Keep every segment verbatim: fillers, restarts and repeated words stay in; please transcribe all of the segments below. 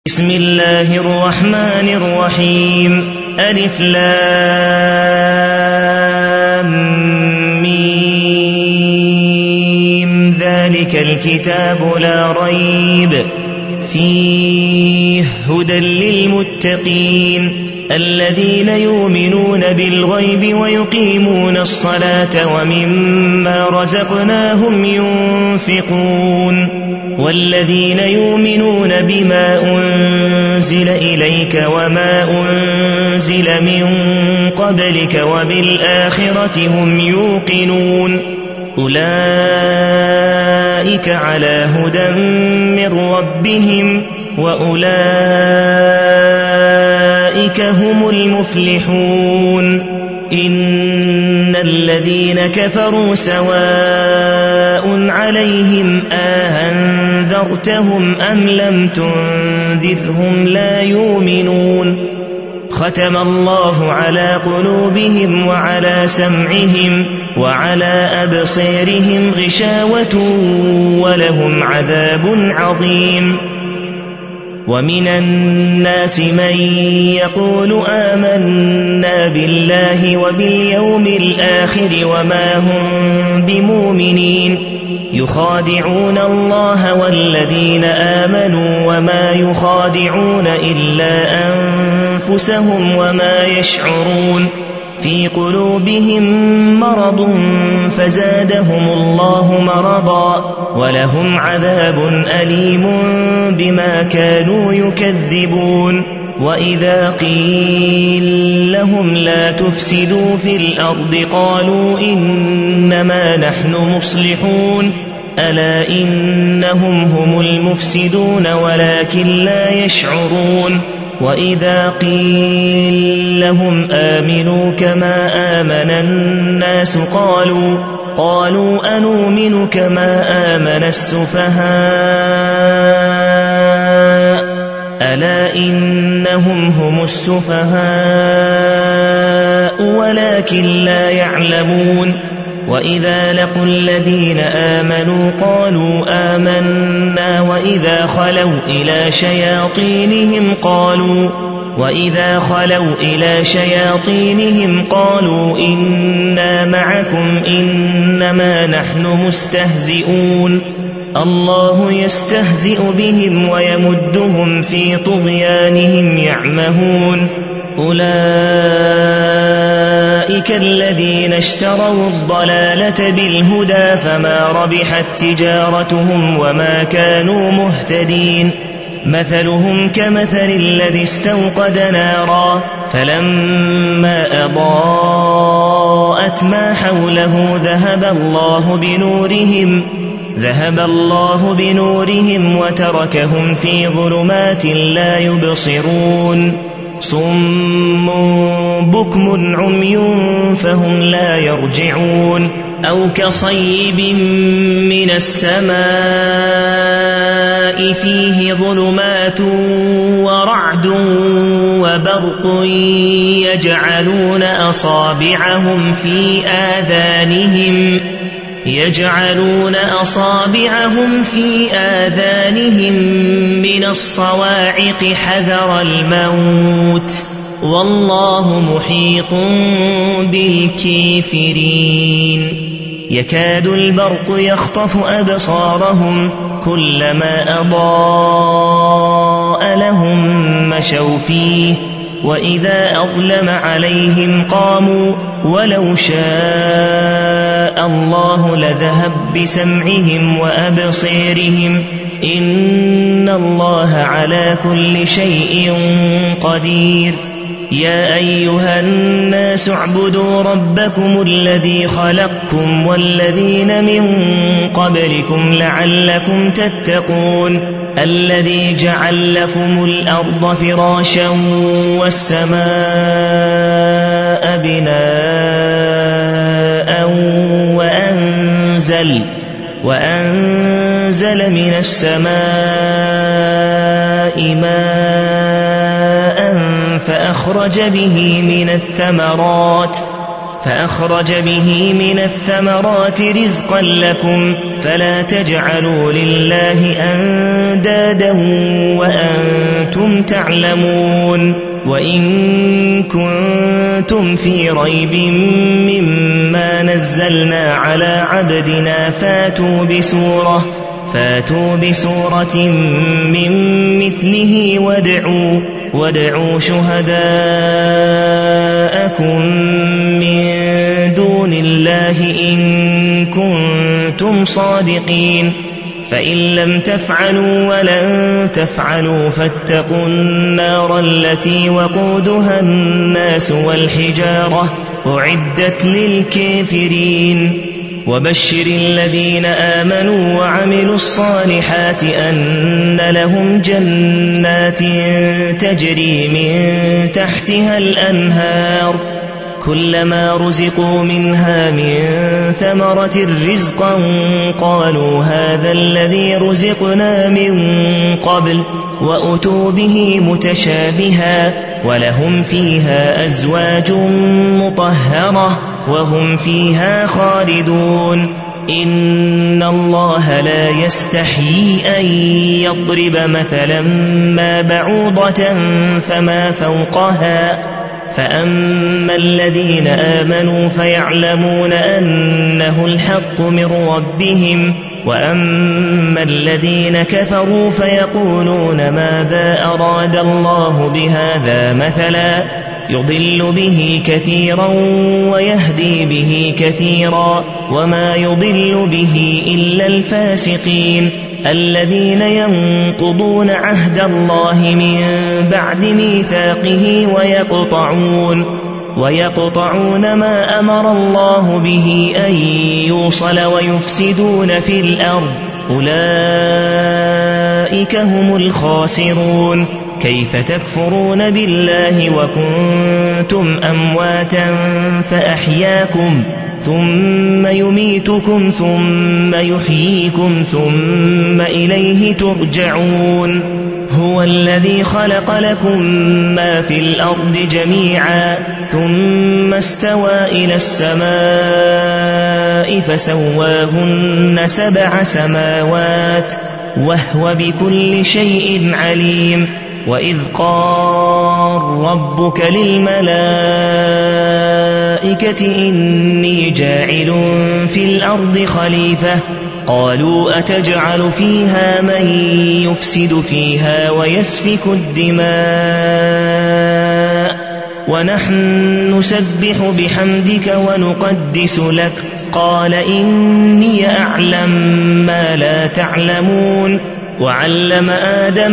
بسم الله الرحمن الرحيم ألف لام ميم ذلك الكتاب لا ريب فيه هدى للمتقين الذين يؤمنون بالغيب ويقيمون الصلاة ومما رزقناهم ينفقون والذين يؤمنون بما أنزل إليك وما أنزل من قبلك وبالآخرة هم يوقنون أولئك على هدى من ربهم وأولئك هم المفلحون إن الذين كفروا سواء عليهم أأنذرتهم أم لم تنذرهم لا يؤمنون ختم الله على قلوبهم وعلى سمعهم وعلى أبصيرهم غشاوة ولهم عذاب عظيم ومن الناس من يقول آمنا بالله وباليوم الآخر وما هم بمؤمنين يخادعون الله والذين آمنوا وما يخادعون إلا أنفسهم وما يشعرون في قلوبهم مرض فزادهم الله مرضا ولهم عذاب أليم بما كانوا يكذبون وإذا قيل لهم لا تفسدوا في الأرض قالوا إنما نحن مصلحون ألا إنهم هم المفسدون ولكن لا يشعرون وإذا قيل لهم آمنوا كما آمن الناس قالوا قالوا أنؤمن كما آمن السفهاء ألا إنهم هم السفهاء ولكن لا يعلمون وإذا لقوا الذين آمنوا قالوا آمنا وإذا خلوا إلى شياطينهم قالوا وإذا خلوا إلى شياطينهم قالوا إنا معكم إنما نحن مستهزئون الله يستهزئ بهم ويمدهم في طغيانهم يعمهون أولئك الذين اشتروا الضلالة بالهدى فما ربحت تجارتهم وما كانوا مهتدين مثلهم كمثل الذي استوقد نارا فلما أضاءت ما حوله ذهب الله بنورهم ذهب الله بنورهم وتركهم في ظلمات لا يبصرون صم بكم عمي فهم لا يرجعون أو كصيب من السماء فيه ظلمات ورعد وبرق يجعلون أصابعهم في آذانهم يجعلون أصابعهم في آذانهم من الصواعق حذر الموت والله محيط بالكافرين يكاد البرق يخطف أبصارهم كلما أضاء لهم مشوا فيه وإذا أظلم عليهم قاموا ولو شاء الله لذهب بسمعهم وأبصيرهم إن الله على كل شيء قدير يا أيها الناس اعبدوا ربكم الذي خلقكم والذين من قبلكم لعلكم تتقون الذي جعل لكم الأرض فراشا والسماء بناء وأنزل, وأنزل من السماء ماء فأخرج به من الثمرات فأخرج به من الثمرات رزقا لكم فلا تجعلوا لله أندادا وأنتم تعلمون وإن كنتم في ريب مما نزلنا على عبدنا فاتوا بسورة فاتوا بسورة من مثله وادعوا وادعوا شهداءكم من دون الله إن كنتم صادقين فإن لم تفعلوا ولن تفعلوا فاتقوا النار التي وقودها الناس والحجارة أعدت للكافرين وبشر الذين آمنوا وعملوا الصالحات أن لهم جنات تجري من تحتها الأنهار كلما رزقوا منها من ثمرة رزقا قالوا هذا الذي رزقنا من قبل وأتوا به متشابها ولهم فيها أزواج مطهرة وهم فيها خالدون إن الله لا يستحيي أن يضرب مثلا ما بعوضة فما فوقها فأما الذين آمنوا فيعلمون أنه الحق من ربهم وأما الذين كفروا فيقولون ماذا أراد الله بهذا مثلا يضل به كثيرا ويهدي به كثيرا وما يضل به إلا الفاسقين الذين ينقضون عهد الله من بعد ميثاقه ويقطعون ويقطعون ما أمر الله به أن يوصل ويفسدون في الأرض أولئك هم الخاسرون كيف تكفرون بالله وكنتم أمواتا فأحياكم ثم يميتكم ثم يحييكم ثم إليه ترجعون هو الذي خلق لكم ما في الأرض جميعا ثم استوى إلى السماء فسواهن سبع سماوات وهو بكل شيء عليم وإذ قال ربك للملائكة إني جاعل في الأرض خليفة قالوا أتجعل فيها من يفسد فيها ويسفك الدماء ونحن نسبح بحمدك ونقدس لك قال إني أعلم ما لا تعلمون وعلم آدم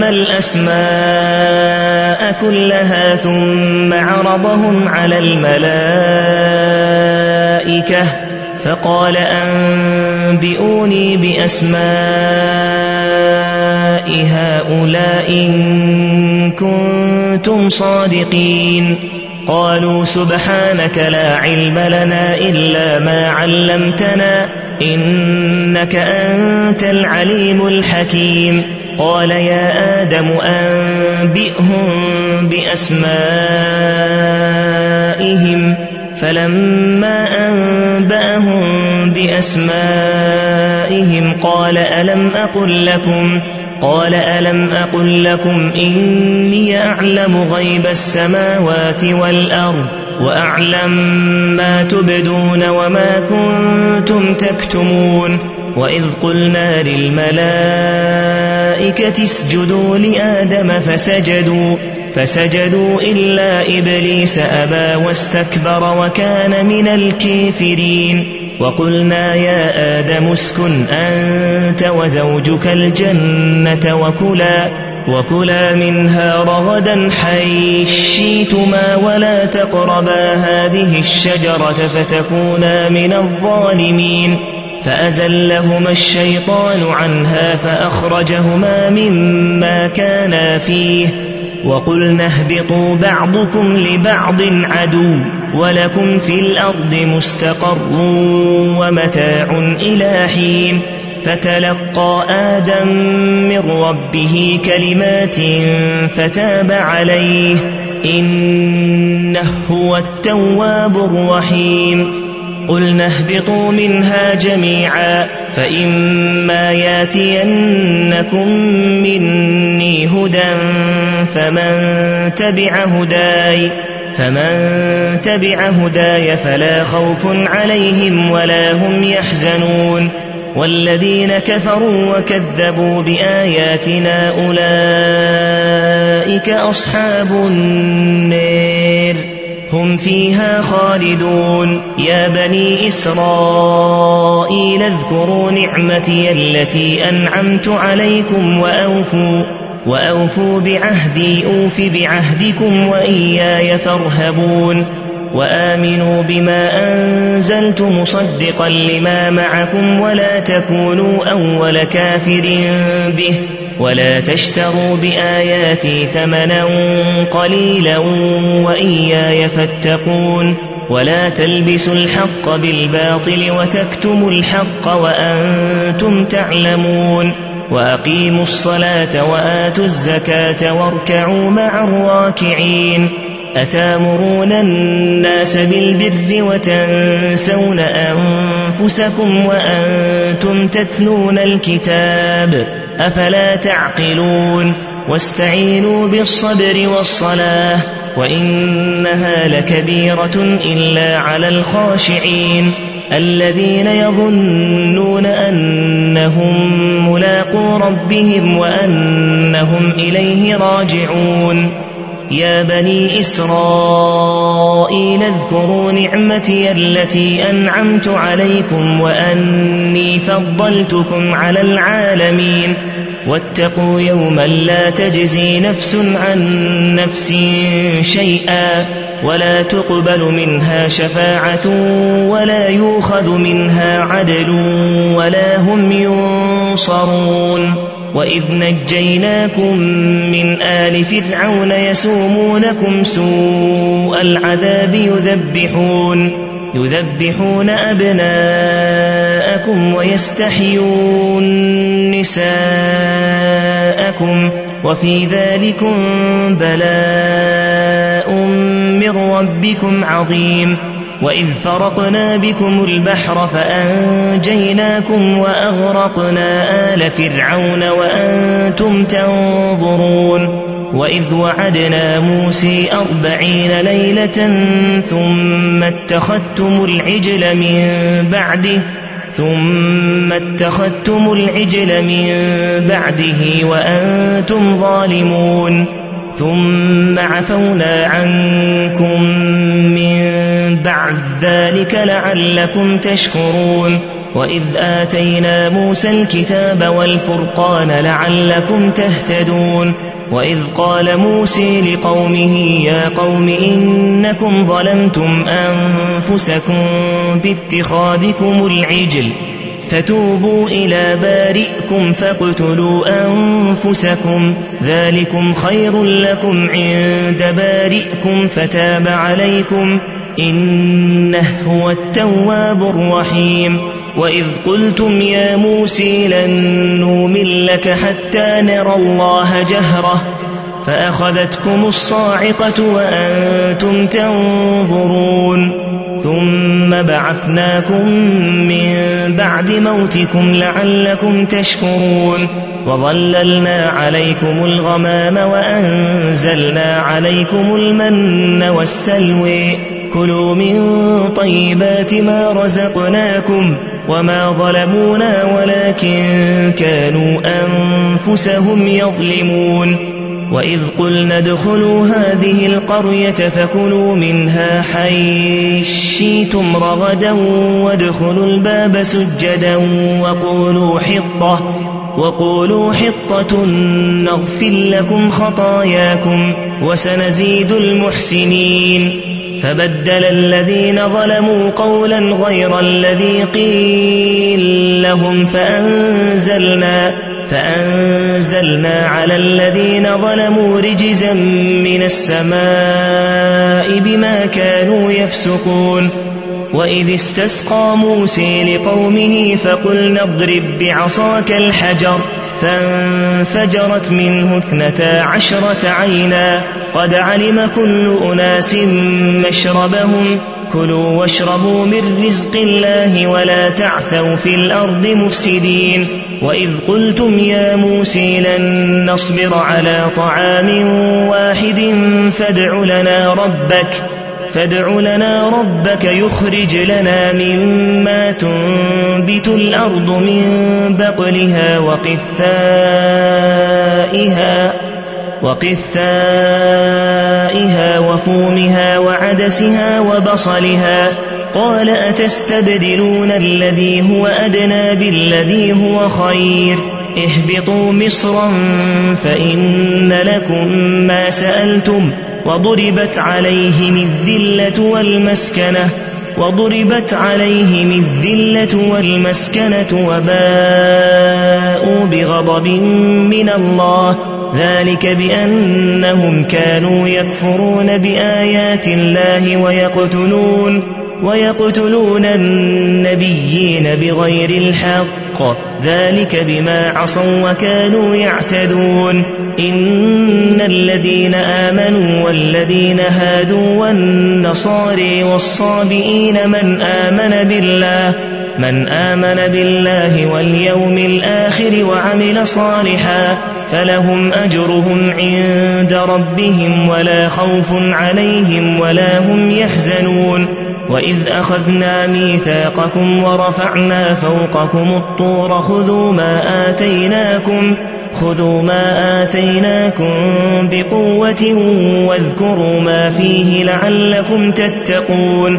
الأسماء كلها ثم عرضهم على الملائكة فقال أنبئوني بأسماء هؤلاء إن كنتم صادقين قالوا سبحانك لا علم لنا إلا ما علمتنا إنك أنت العليم الحكيم قال يا آدم أنبئهم بأسمائهم فلما أنبأهم بأسمائهم قال ألم أقل لكم قال ألم أقل لكم إني أعلم غيب السماوات والأرض وأعلم ما تبدون وما كنتم تكتمون وإذ قلنا للملائكة اسجدوا لآدم فسجدوا فسجدوا إلا إبليس أبى واستكبر وكان من الكافرين وقلنا يا آدم اسكن أنت وزوجك الجنة وكلا وكلا منها رغدا حيث شئتما ولا تقربا هذه الشجرة فتكونا من الظالمين فأزلهما الشيطان عنها فأخرجهما مما كانا فيه وقلنا اهبطوا بعضكم لبعض عدو ولكم في الأرض مستقر ومتاع إلى حين فتلقى آدم من ربه كلمات فتاب عليه إنه هو التواب الرحيم قلنا اهبطوا منها جميعا فإما ياتينكم مني هدى فمن تبع هداي فمن تبع هداي فلا خوف عليهم ولا هم يحزنون والذين كفروا وكذبوا بآياتنا أولئك أصحاب النار هم فيها خالدون يا بني إسرائيل اذكروا نعمتي التي أنعمت عليكم وأوفوا, وأوفوا بعهدي أوف بعهدكم وإياي فارهبون وآمنوا بما أنزلت مصدقا لما معكم ولا تكونوا أول كافر به ولا تشتروا بآياتي ثمنا قليلا وإياي فاتقون ولا تلبسوا الحق بالباطل وتكتموا الحق وأنتم تعلمون وأقيموا الصلاة وآتوا الزكاة واركعوا مع الراكعين أتامرون الناس بالبر وتنسون أنفسكم وأنتم تتلون الكتاب أفلا تعقلون واستعينوا بالصبر والصلاة وإنها لكبيرة إلا على الخاشعين الذين يظنون أنهم ملاقو ربهم وأنهم إليه راجعون يا بني إسرائيل اذكروا نعمتي التي أنعمت عليكم وأني فضلتكم على العالمين واتقوا يوما لا تجزي نفس عن نفس شيئا ولا تقبل منها شفاعة ولا يؤخذ منها عدل ولا هم ينصرون وإذ نجيناكم من آل فرعون يسومونكم سوء العذاب يذبحون, يذبحون أبناءكم ويستحيون نساءكم وفي ذلكم بلاء من ربكم عظيم وإذ فرقنا بكم البحر فأنجيناكم وأغرقنا آل فرعون وأنتم تنظرون وإذ وعدنا موسى أربعين ليلة ثم اتخذتم العجل من بعده ثم اتخذتم العجل من بعده وأنتم ظالمون ثم عفونا عنكم من بعد ذلك لعلكم تشكرون وإذ آتينا موسى الكتاب والفرقان لعلكم تهتدون وإذ قال موسى لقومه يا قوم إنكم ظلمتم أنفسكم باتخاذكم العجل فتوبوا إلى بارئكم فاقتلوا أنفسكم ذلكم خير لكم عند بارئكم فتاب عليكم إنه هو التواب الرحيم وإذ قلتم يا موسى لن نؤمن لك حتى نرى الله جهرة فأخذتكم الصاعقة وأنتم تنظرون ثم بعثناكم من بعد موتكم لعلكم تشكرون وظللنا عليكم الغمام وأنزلنا عليكم المن والسلوى كلوا من طيبات ما رزقناكم وما ظلمونا ولكن كانوا أنفسهم يظلمون وإذ قلنا ادخلوا هذه القرية فكلوا منها حيث شئتم رغدا وادخلوا الباب سجدا وقولوا حطة وقولوا حطة نغفر لكم خطاياكم وسنزيد المحسنين فبدل الذين ظلموا قولا غير الذي قيل لهم فأنزلنا فأنزلنا على الذين ظلموا رجزا من السماء بما كانوا يفسقون وإذ استسقى موسى لقومه فقلنا اضرب بعصاك الحجر فانفجرت منه اثنتا عشرة عينا قد علم كل أناس مشربهم كلوا واشربوا من رزق الله ولا تعثوا في الأرض مفسدين وإذ قلتم يا موسى لن نصبر على طعام واحد فادع لنا ربك فادع لنا ربك يخرج لنا مما تنبت الأرض من بقلها وقثائها وقثائها وفومها وعدسها وبصلها قال أتستبدلون الذي هو أدنى بالذي هو خير اهبطوا مصرا فإن لكم ما سألتم وضربت عليهم الذلة والمسكنة وضربت عليهم الذلة والمسكنة وباءوا بغضب من الله ذلك بأنهم كانوا يكفرون بآيات الله ويقتلون ويقتلون النبيين بغير الحق ذلك بما عصوا وكانوا يعتدون إن الذين آمنوا والذين هادوا والنصارى والصابئين من آمن بالله من آمن بالله واليوم الآخر وعمل صالحا فلهم أجرهم عند ربهم ولا خوف عليهم ولا هم يحزنون وإذ أخذنا ميثاقكم ورفعنا فوقكم الطور خذوا ما آتيناكم خذوا ما آتيناكم بقوة واذكروا ما فيه لعلكم تتقون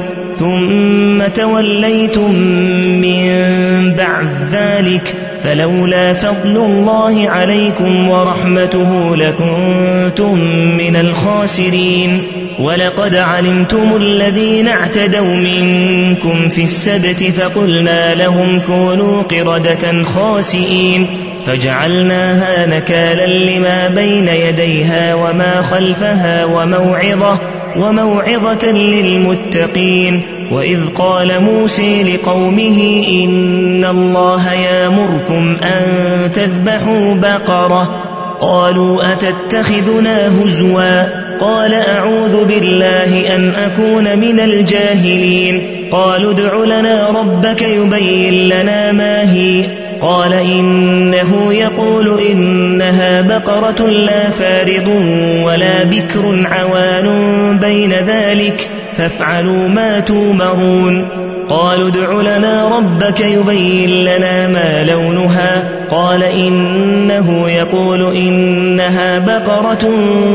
ثم توليتم من بعد ذلك فلولا فضل الله عليكم ورحمته لكنتم من الخاسرين ولقد علمتم الذين اعتدوا منكم في السبت فقلنا لهم كونوا قردة خاسئين فجعلناها نكالا لما بين يديها وما خلفها وموعظة وموعظة للمتقين وإذ قال موسى لقومه إن الله يأمركم أن تذبحوا بقرة قالوا أتتخذنا هزوا قال أعوذ بالله أن أكون من الجاهلين قالوا ادع لنا ربك يبين لنا ما هي قال إنه يقول إنها بقرة لا فارض ولا بكر عوان بين ذلك فافعلوا ما تومرون قالوا ادع لنا ربك يبين لنا ما لونها قال إنه يقول إنها بقرة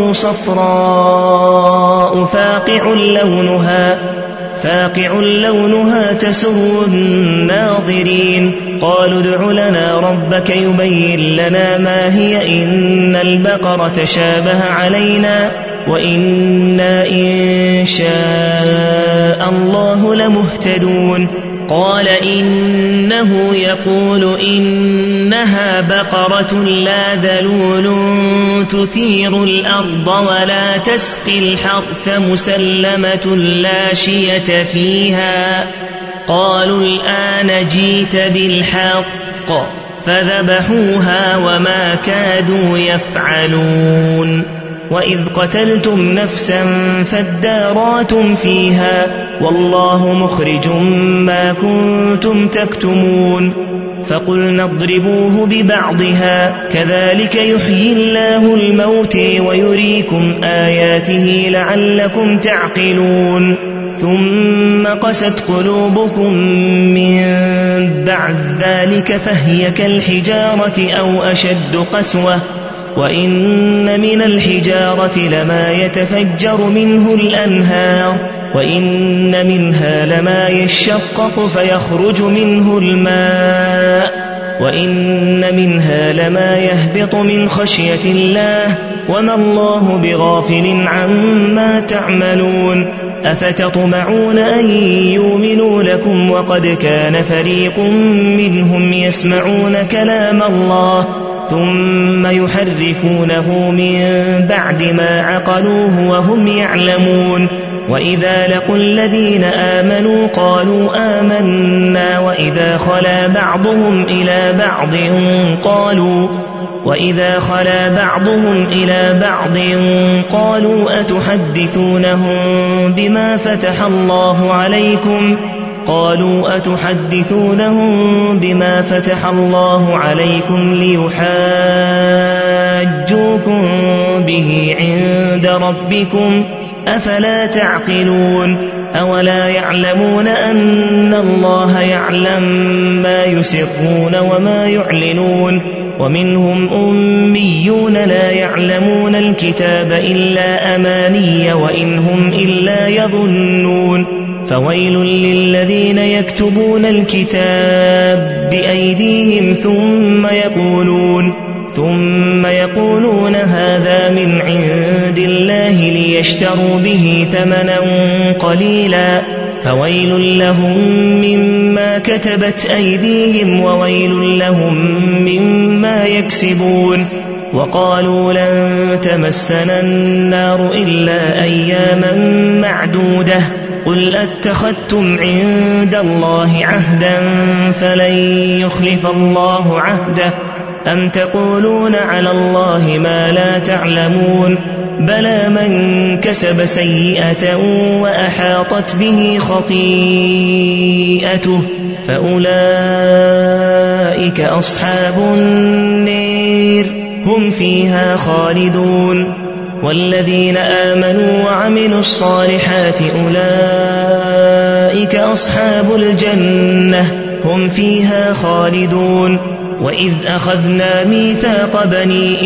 صفراء فاقع لونها فاقع لونها تسر الناظرين قالوا ادع لنا ربك يبين لنا ما هي إن البقرة شابه علينا وإنا إن شاء الله لمهتدون قال إنه يقول إنها بقرة لا ذلول تثير الأرض ولا تسقي الحرث مسلمة لا شية فيها قالوا الآن جيت بالحق فذبحوها وما كادوا يفعلون وإذ قتلتم نفسا فاداراتم فيها والله مخرج ما كنتم تكتمون فقلنا اضربوه ببعضها كذلك يحيي الله الموت ويريكم آياته لعلكم تعقلون ثم قست قلوبكم من بعد ذلك فهي كالحجارة أو أشد قسوة وإن من الحجارة لما يتفجر منه الأنهار وإن منها لما يشقق فيخرج منه الماء وإن منها لما يهبط من خشية الله وما الله بغافل عما تعملون أفتطمعون أن يؤمنوا لكم وقد كان فريق منهم يسمعون كلام الله ثم يحرفونه من بعد ما عقلوه وهم يعلمون وإذا لقوا الذين آمنوا قالوا آمنا وإذا خلا بعضهم إلى بعض قالوا وإذا خلا بعضهم إلى بعض قالوا أتحدثونهم بما فتح الله عليكم قالوا أتحدثونهم بما فتح الله عليكم ليحاجوكم به عند ربكم أفلا تعقلون أولا يعلمون أن الله يعلم ما يسرون وما يعلنون ومنهم أميون لا يعلمون الكتاب إلا أماني وإن هم إلا يظنون فويل للذين يكتبون الكتاب بأيديهم ثم يقولون ثم يقولون هذا من عند الله ليشتروا به ثمنا قليلا فويل لهم مما كتبت أيديهم وويل لهم مما يكسبون وقالوا لن تمسنا النار إلا أياما معدودة قل أتخذتم عند الله عهدا فلن يخلف الله عهده أم تقولون على الله ما لا تعلمون بلى من كسب سيئة وأحاطت به خطيئته فأولئك أصحاب النار هم فيها خالدون والذين آمنوا وعملوا الصالحات أولئك أصحاب الجنة هم فيها خالدون وإذ أخذنا ميثاق بني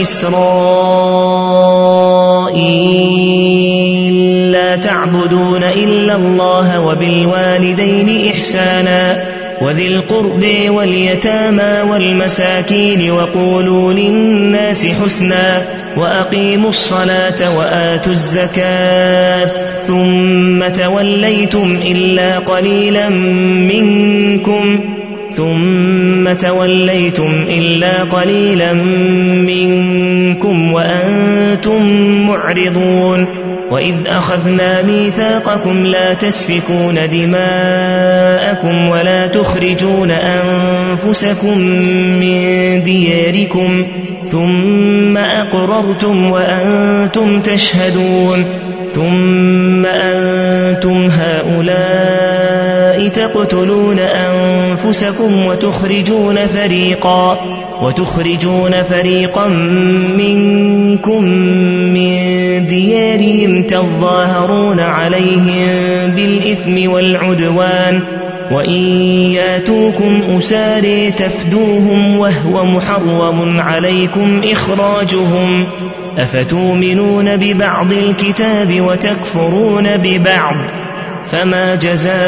إسرائيل لا تعبدون إلا الله وبالوالدين إحسانا وذي القرب واليتامى والمساكين وقولوا للناس حسنا وأقيموا الصلاة وآتوا الزكاة ثم توليتم إلا قليلا منكم ثم توليتم إلا قليلا منكم وأنتم معرضون وإذ أخذنا ميثاقكم لا تسفكون دماءكم ولا تخرجون أنفسكم من دياركم ثم أقررتم وأنتم تشهدون ثم أنتم هؤلاء تقتلون أنفسكم وتخرجون فريقا وتخرجون فريقا منكم من ديارهم تظاهرون عليهم بالإثم والعدوان وإن ياتوكم أساري تفدوهم وهو محرم عليكم إخراجهم أفتؤمنون ببعض الكتاب وتكفرون ببعض فما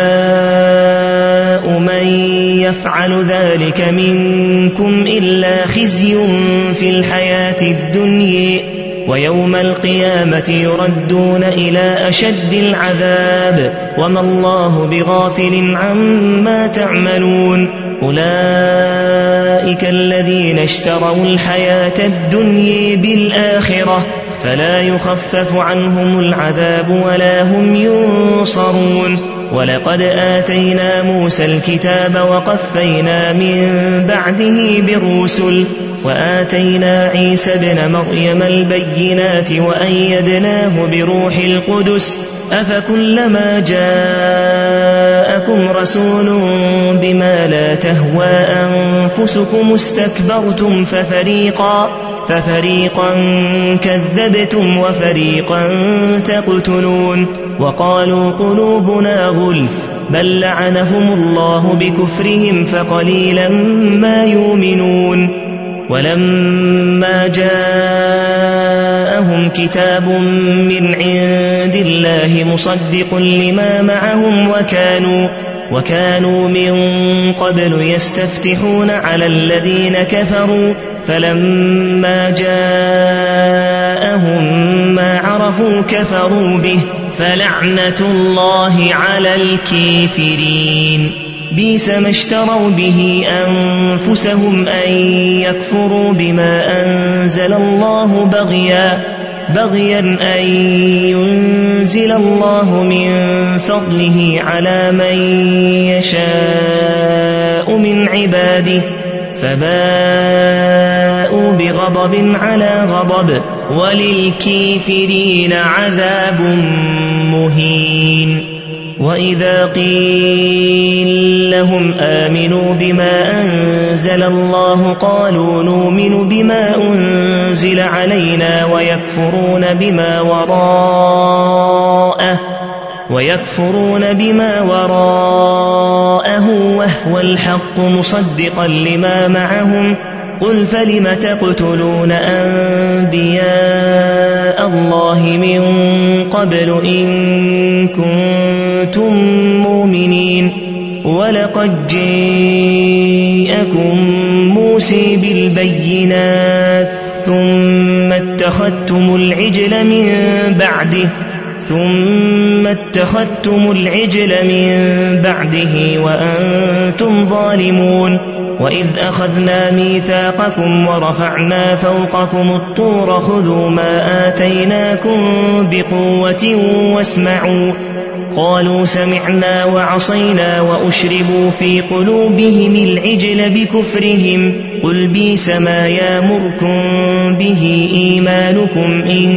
جزاء من يفعل ذلك منكم إلا خزي في الحياة الدنيا ويوم القيامة يردون إلى أشد العذاب وما الله بغافل عما تعملون أولئك الذين اشتروا الحياة الدنيا بالآخرة فلا يخفف عنهم العذاب ولا هم ينصرون ولقد آتينا موسى الكتاب وقفينا من بعده بالرسل وآتينا عيسى ابن مريم البينات وأيدناه بروح القدس أفكلما جاءكم رسول بما لا تهوى أنفسكم استكبرتم ففريقا ففريقا كذبتم وفريقا تقتلون وقالوا قلوبنا غلف بل لعنهم الله بكفرهم فقليلا ما يؤمنون ولما جاءهم كتاب من عند الله مصدق لما معهم وكانوا وكانوا من قبل يستفتحون على الذين كفروا فلما جاءهم ما عرفوا كفروا به فلعنة الله على الكافرين بئس ما اشتروا به أنفسهم أن يكفروا بما أنزل الله بغيا بغيا أن ينزل الله من فضله على من يشاء من عباده فباءوا بغضب على غضب وللكافرين عذاب مهين. وإذا قيل لهم آمنوا بما أنزل الله قالوا نؤمن بما أنزل علينا ويكفرون بما وراءه ويكفرون بما وراءه وهو الحق مصدقا لما معهم قل فلم تقتلون أنبياء الله من قبل إن كنتم مؤمنين ولقد جاءكم موسى بالبينات ثم اتخذتم العجل من بعده ثم اتخذتم العجل من بعده وأنتم ظالمون. وإذ أخذنا ميثاقكم ورفعنا فوقكم الطور خذوا ما آتيناكم بقوة واسمعوا قالوا سمعنا وعصينا وأشربوا في قلوبهم العجل بكفرهم قل بئس ما يأمركم به إيمانكم إن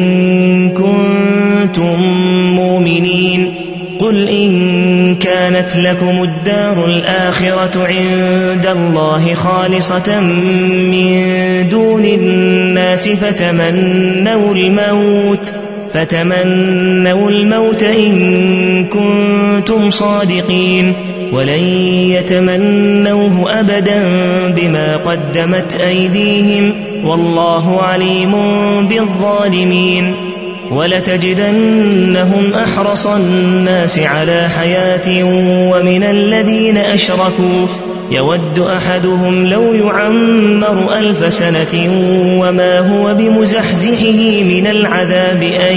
كنتم مؤمنين قل إن كانت لكم الدار الآخرة عند الله خالصة من دون الناس فتمنوا الموت فتمنوا الموت إن كنتم صادقين ولن يتمنوه أبدا بما قدمت أيديهم والله عليم بالظالمين. ولتجدنهم أحرص الناس على حياة ومن الذين أشركوا يود أحدهم لو يعمر ألف سنة وما هو بمزحزحه من العذاب أن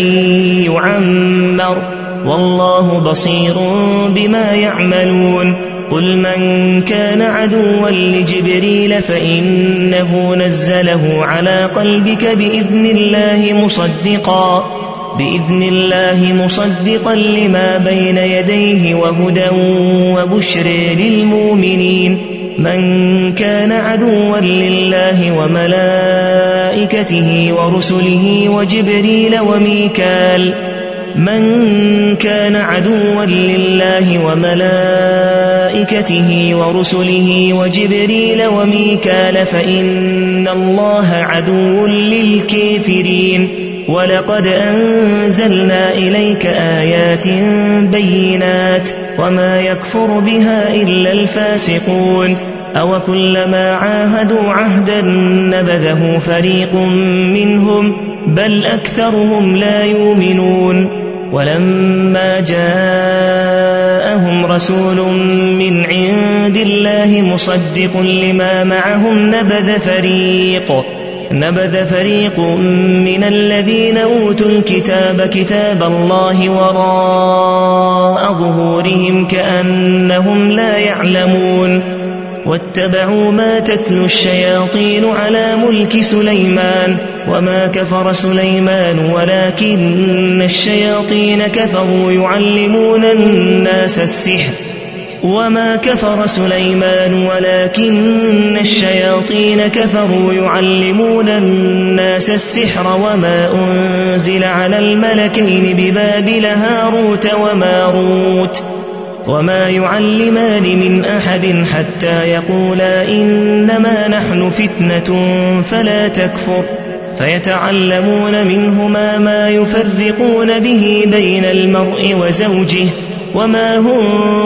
يعمر والله بصير بما يعملون. قل من كان عدوا لجبريل فإنه نزله على قلبك بإذن الله مصدقا بإذن الله مصدقا لما بين يديه وهدى وبشر للمؤمنين. من كان عدوا لله وملائكته ورسله وجبريل وميكال من كان عدوا لله وملائكته ورسله وجبريل وميكال فإن الله عدو للكافرين. ولقد أنزلنا إليك آيات بينات وما يكفر بها إلا الفاسقون. أو كلما عاهدوا عهدا نبذه فريق منهم بل أكثرهم لا يؤمنون. ولما جاءهم رسول من عند الله مصدق لما معهم نبذ فريق نبذ فريق من الذين أوتوا الكتاب كتاب الله وراء ظهورهم كأنهم لا يعلمون. واتبعوا ما تتلو الشياطين على ملك سليمان وما كفر سليمان ولكن الشياطين كفروا يعلمون الناس السحر وما كفر سليمان ولكن الشياطين كفروا يعلمون الناس السحر وما أنزل على الملكين ببابل هاروت وماروت وما يعلمان من أحد حتى يقولا إنما نحن فتنة فلا تكفر فيتعلمون منهما ما يفرقون به بين المرء وزوجه وما هم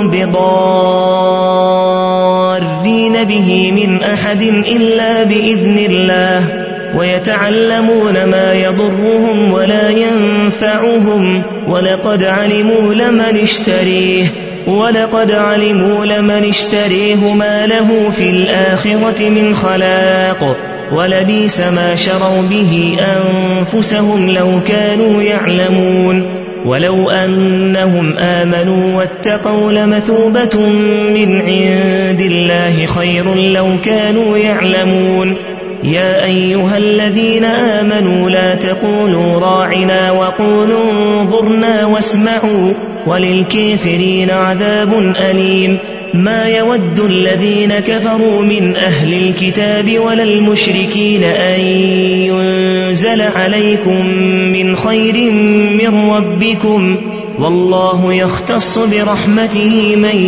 بضارين به من أحد إلا بإذن الله ويتعلمون ما يضرهم ولا ينفعهم ولقد علموا لمن اشتريه ولقد علموا لمن اشتريه ما له في الآخرة من خلاق ولبئس ما شروا به أنفسهم لو كانوا يعلمون. ولو أنهم آمنوا واتقوا لمثوبة من عند الله خير لو كانوا يعلمون. يا أيها الذين آمنوا لا تقولوا راعنا وقولوا انظرنا واسمعوا وللكافرين عذاب أليم ما يود الذين كفروا من أهل الكتاب ولا المشركين أن ينزل عليكم من خير من ربكم والله يختص برحمته من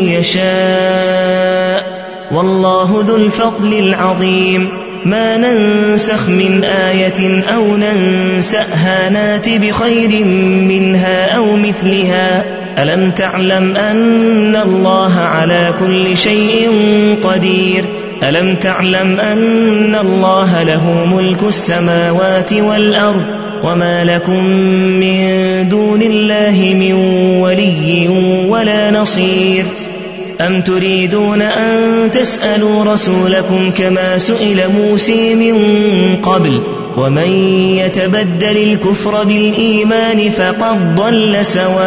يشاء والله ذو الفضل العظيم ما ننسخ من آية أو ننسأها نات بخير منها أو مثلها ألم تعلم أن الله على كل شيء قدير ألم تعلم أن الله له ملك السماوات والأرض وما لكم من دون الله من ولي ولا نصير أم تريدون أن تسألوا رسولكم كما سئل موسى من قبل ومن يتبدل الكفر بالإيمان فقد ضل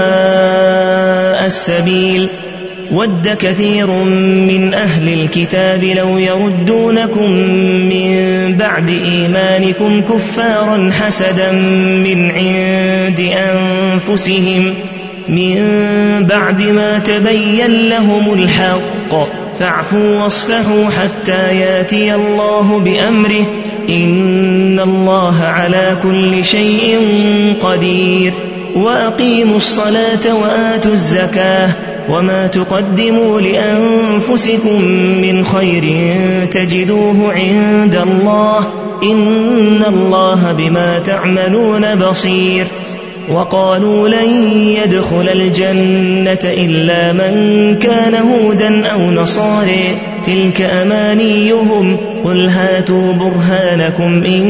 سواء السبيل ود كثير من أهل الكتاب لو يردونكم من بعد إيمانكم كفارا حسدا من عند أنفسهم من بعد ما تبين لهم الحق فاعفوا واصفحوا حتى ياتي الله بأمره إن الله على كل شيء قدير وأقيموا الصلاة وآتوا الزكاة وما تقدموا لأنفسكم من خير تجدوه عند الله إن الله بما تعملون بصير وقالوا لن يدخل الجنة إلا من كان هودا أو نصارى تلك أمانيهم قل هاتوا برهانكم إن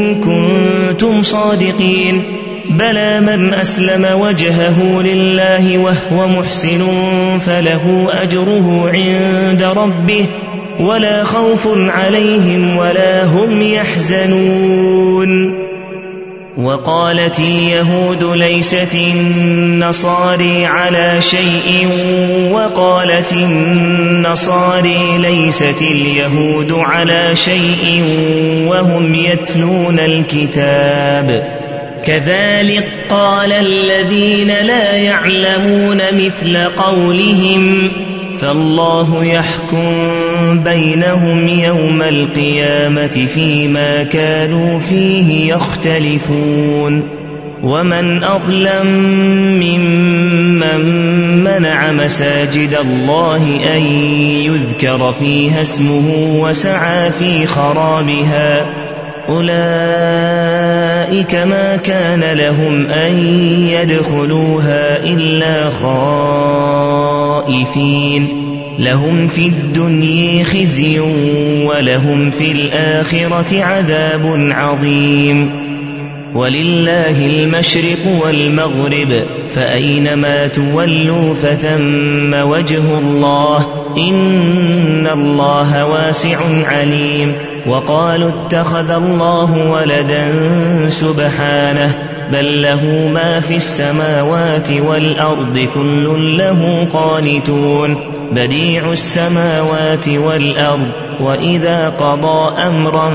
كنتم صادقين بلى من أسلم وجهه لله وهو محسن فله أجره عند ربه ولا خوف عليهم ولا هم يحزنون وقالت اليهود ليست النصارى على شيء وقالت النصارى ليست اليهود على شيء وهم يتلون الكتاب كذلك قال الذين لا يعلمون مثل قولهم فالله يحكم بينهم يوم القيامة فيما كانوا فيه يختلفون ومن أظلم ممن منع مساجد الله أن يذكر فيها اسمه وسعى في خرابها أولئك ما كان لهم أن يدخلوها إلا خائفين لهم في الدنيا خزي ولهم في الآخرة عذاب عظيم ولله المشرق والمغرب فأينما تولوا فثم وجه الله إن الله واسع عليم وقالوا اتخذ الله ولدا سبحانه بل له ما في السماوات والأرض كل له قانتون بديع السماوات والأرض وإذا قضى أمرا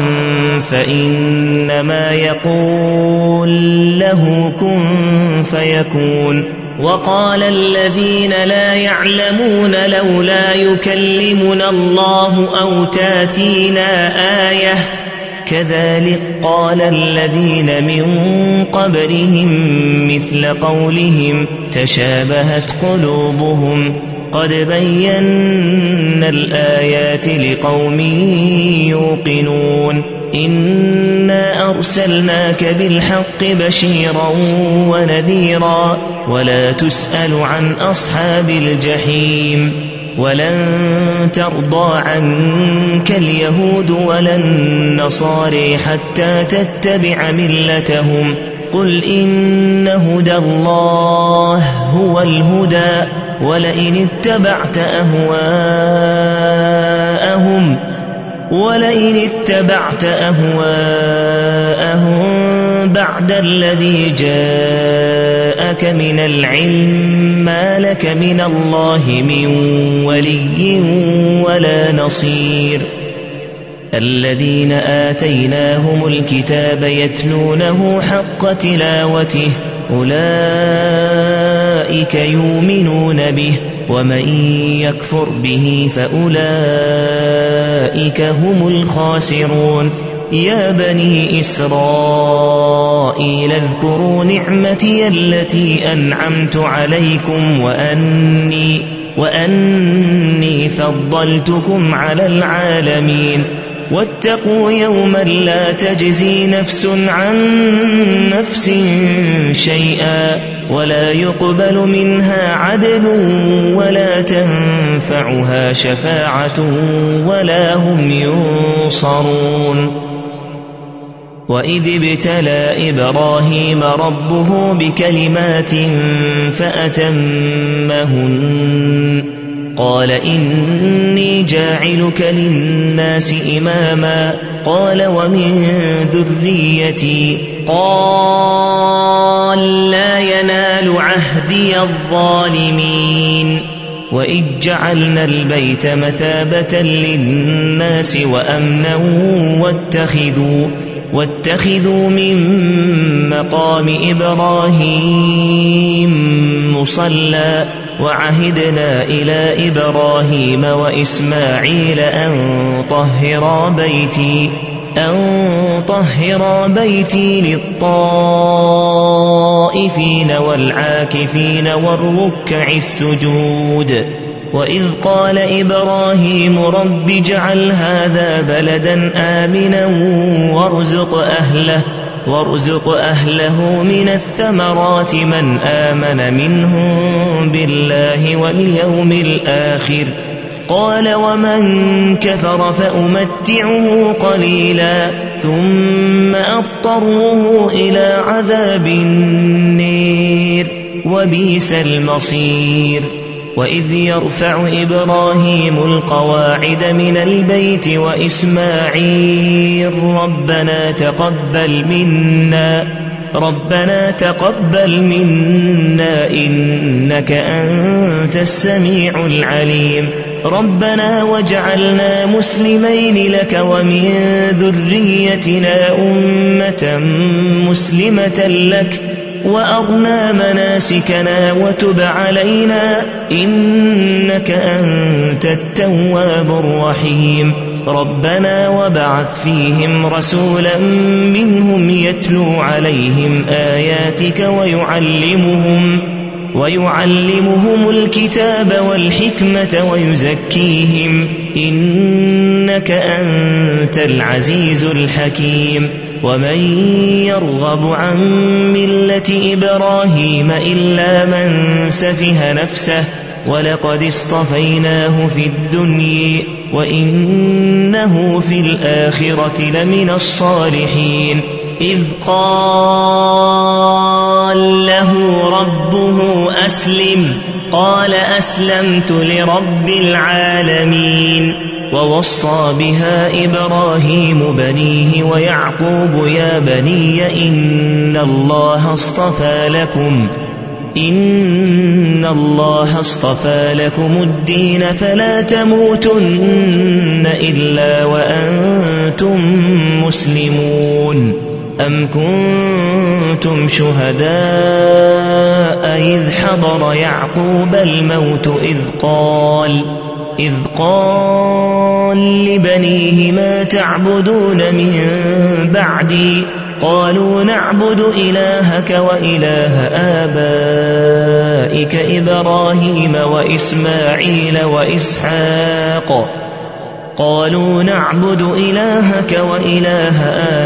فإنما يقول له كن فيكون وقال الذين لا يعلمون لولا يكلمنا الله أو تاتينا آية كذلك قال الذين من قبلهم مثل قولهم تشابهت قلوبهم قد بينا الآيات لقوم يوقنون إنا أرسلناك بالحق بشيرا ونذيرا ولا تسأل عن أصحاب الجحيم ولن ترضى عنك اليهود ولا النصارى حتى تتبع ملتهم قل إن هدى الله هو الهدى ولئن اتبعت أهواءهم ولئن اتبعت أهواءهم بعد الذي جاءك من العلم ما لك من الله من ولي ولا نصير الذين آتيناهم الكتاب يتلونه حق تلاوته أولئك يؤمنون به ومن يكفر به فأولئك هم الخاسرون يا بني إسرائيل اذكروا نعمتي التي أنعمت عليكم وأني, وأني فضلتكم على العالمين واتقوا يوما لا تجزي نفس عن نفس شيئا ولا يقبل منها عدل ولا تنفعها شفاعة ولا هم ينصرون وإذ ابتلى إبراهيم ربه بكلمات فأتمهن قال إني جاعلك للناس إماما قال ومن ذريتي قال لا ينال عهدي الظالمين وإذ جعلنا البيت مثابة للناس وأمنا واتخذوا واتخذوا من مقام إبراهيم مصلى وعهدنا إلى إبراهيم وإسماعيل أن طهرا بيتي أن طهرا بيتي للطائفين والعاكفين والركع السجود وإذ قال إبراهيم رب اجعل هذا بلدا آمنا وارزق أهله وارزق أهله من الثمرات من آمن منهم بالله واليوم الآخر قال ومن كفر فأمتعه قليلا ثم أضطره إلى عذاب النير وبئس المصير وإذ يرفع إبراهيم القواعد من البيت وإسماعيل ربنا تقبل منا ربنا تقبل منا إنك أنت السميع العليم ربنا واجعلنا مسلمين لك ومن ذريتنا أمة مسلمة لك وأرنا مناسكنا وتب علينا إنك أنت التواب الرحيم ربنا وبعث فيهم رسولا منهم يتلو عليهم آياتك ويعلمهم ويعلمهم الكتاب والحكمة ويزكيهم إنك أنت العزيز الحكيم ومن يرغب عن ملة إبراهيم إلا من سفه نفسه ولقد اصطفيناه في الدنيا وإنه في الآخرة لمن الصالحين إذ قال له ربه أسلم قال أسلمت لرب العالمين ووصى بها إبراهيم بنيه ويعقوب يا بني إن الله اصطفى لكم إن الله اصطفى لكم الدين فلا تموتن إلا وأنتم مسلمون أم كنتم شهداء إذ حضر يعقوب الموت إذ قال إذ قال لبنيه ما تعبدون من بعدي قالوا نعبد إلهك وإله آبائك إبراهيم وإسماعيل وإسحاق قالوا نعبد إلهك وإله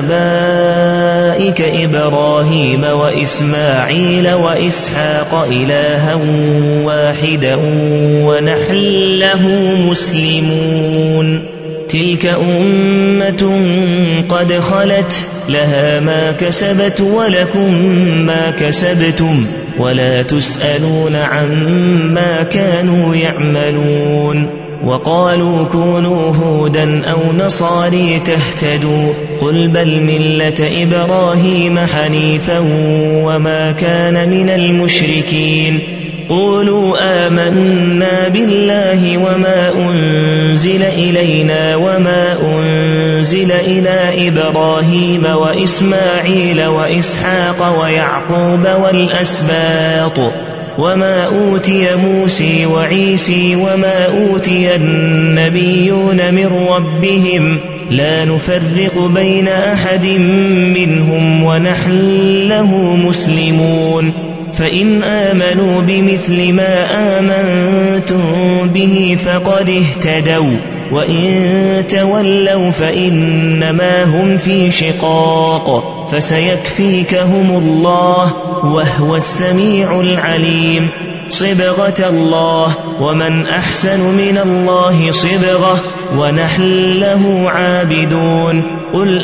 آبائك إبراهيم وإسماعيل وإسحاق إلها واحدا ونحن له مسلمون تلك أمة قد خلت لها ما كسبت ولكم ما كسبتم ولا تسألون عما كانوا يعملون وقالوا كونوا هودا أو نصاري تهتدوا قل بل ملة إبراهيم حنيفا وما كان من المشركين قولوا آمنا بالله وما أنزل إلينا وما أنزل إلى إبراهيم وإسماعيل وإسحاق ويعقوب والأسباط وما أوتي موسى وعيسى وما أوتي النبيون من ربهم لا نفرق بين أحد منهم ونحن له مسلمون فإن آمنوا بمثل ما آمنتم به فقد اهتدوا وإن تولوا فإنما هم في شقاق فسيكفيكهم الله وهو السميع العليم صبغة الله ومن أحسن من الله صبغة ونحن له عابدون قل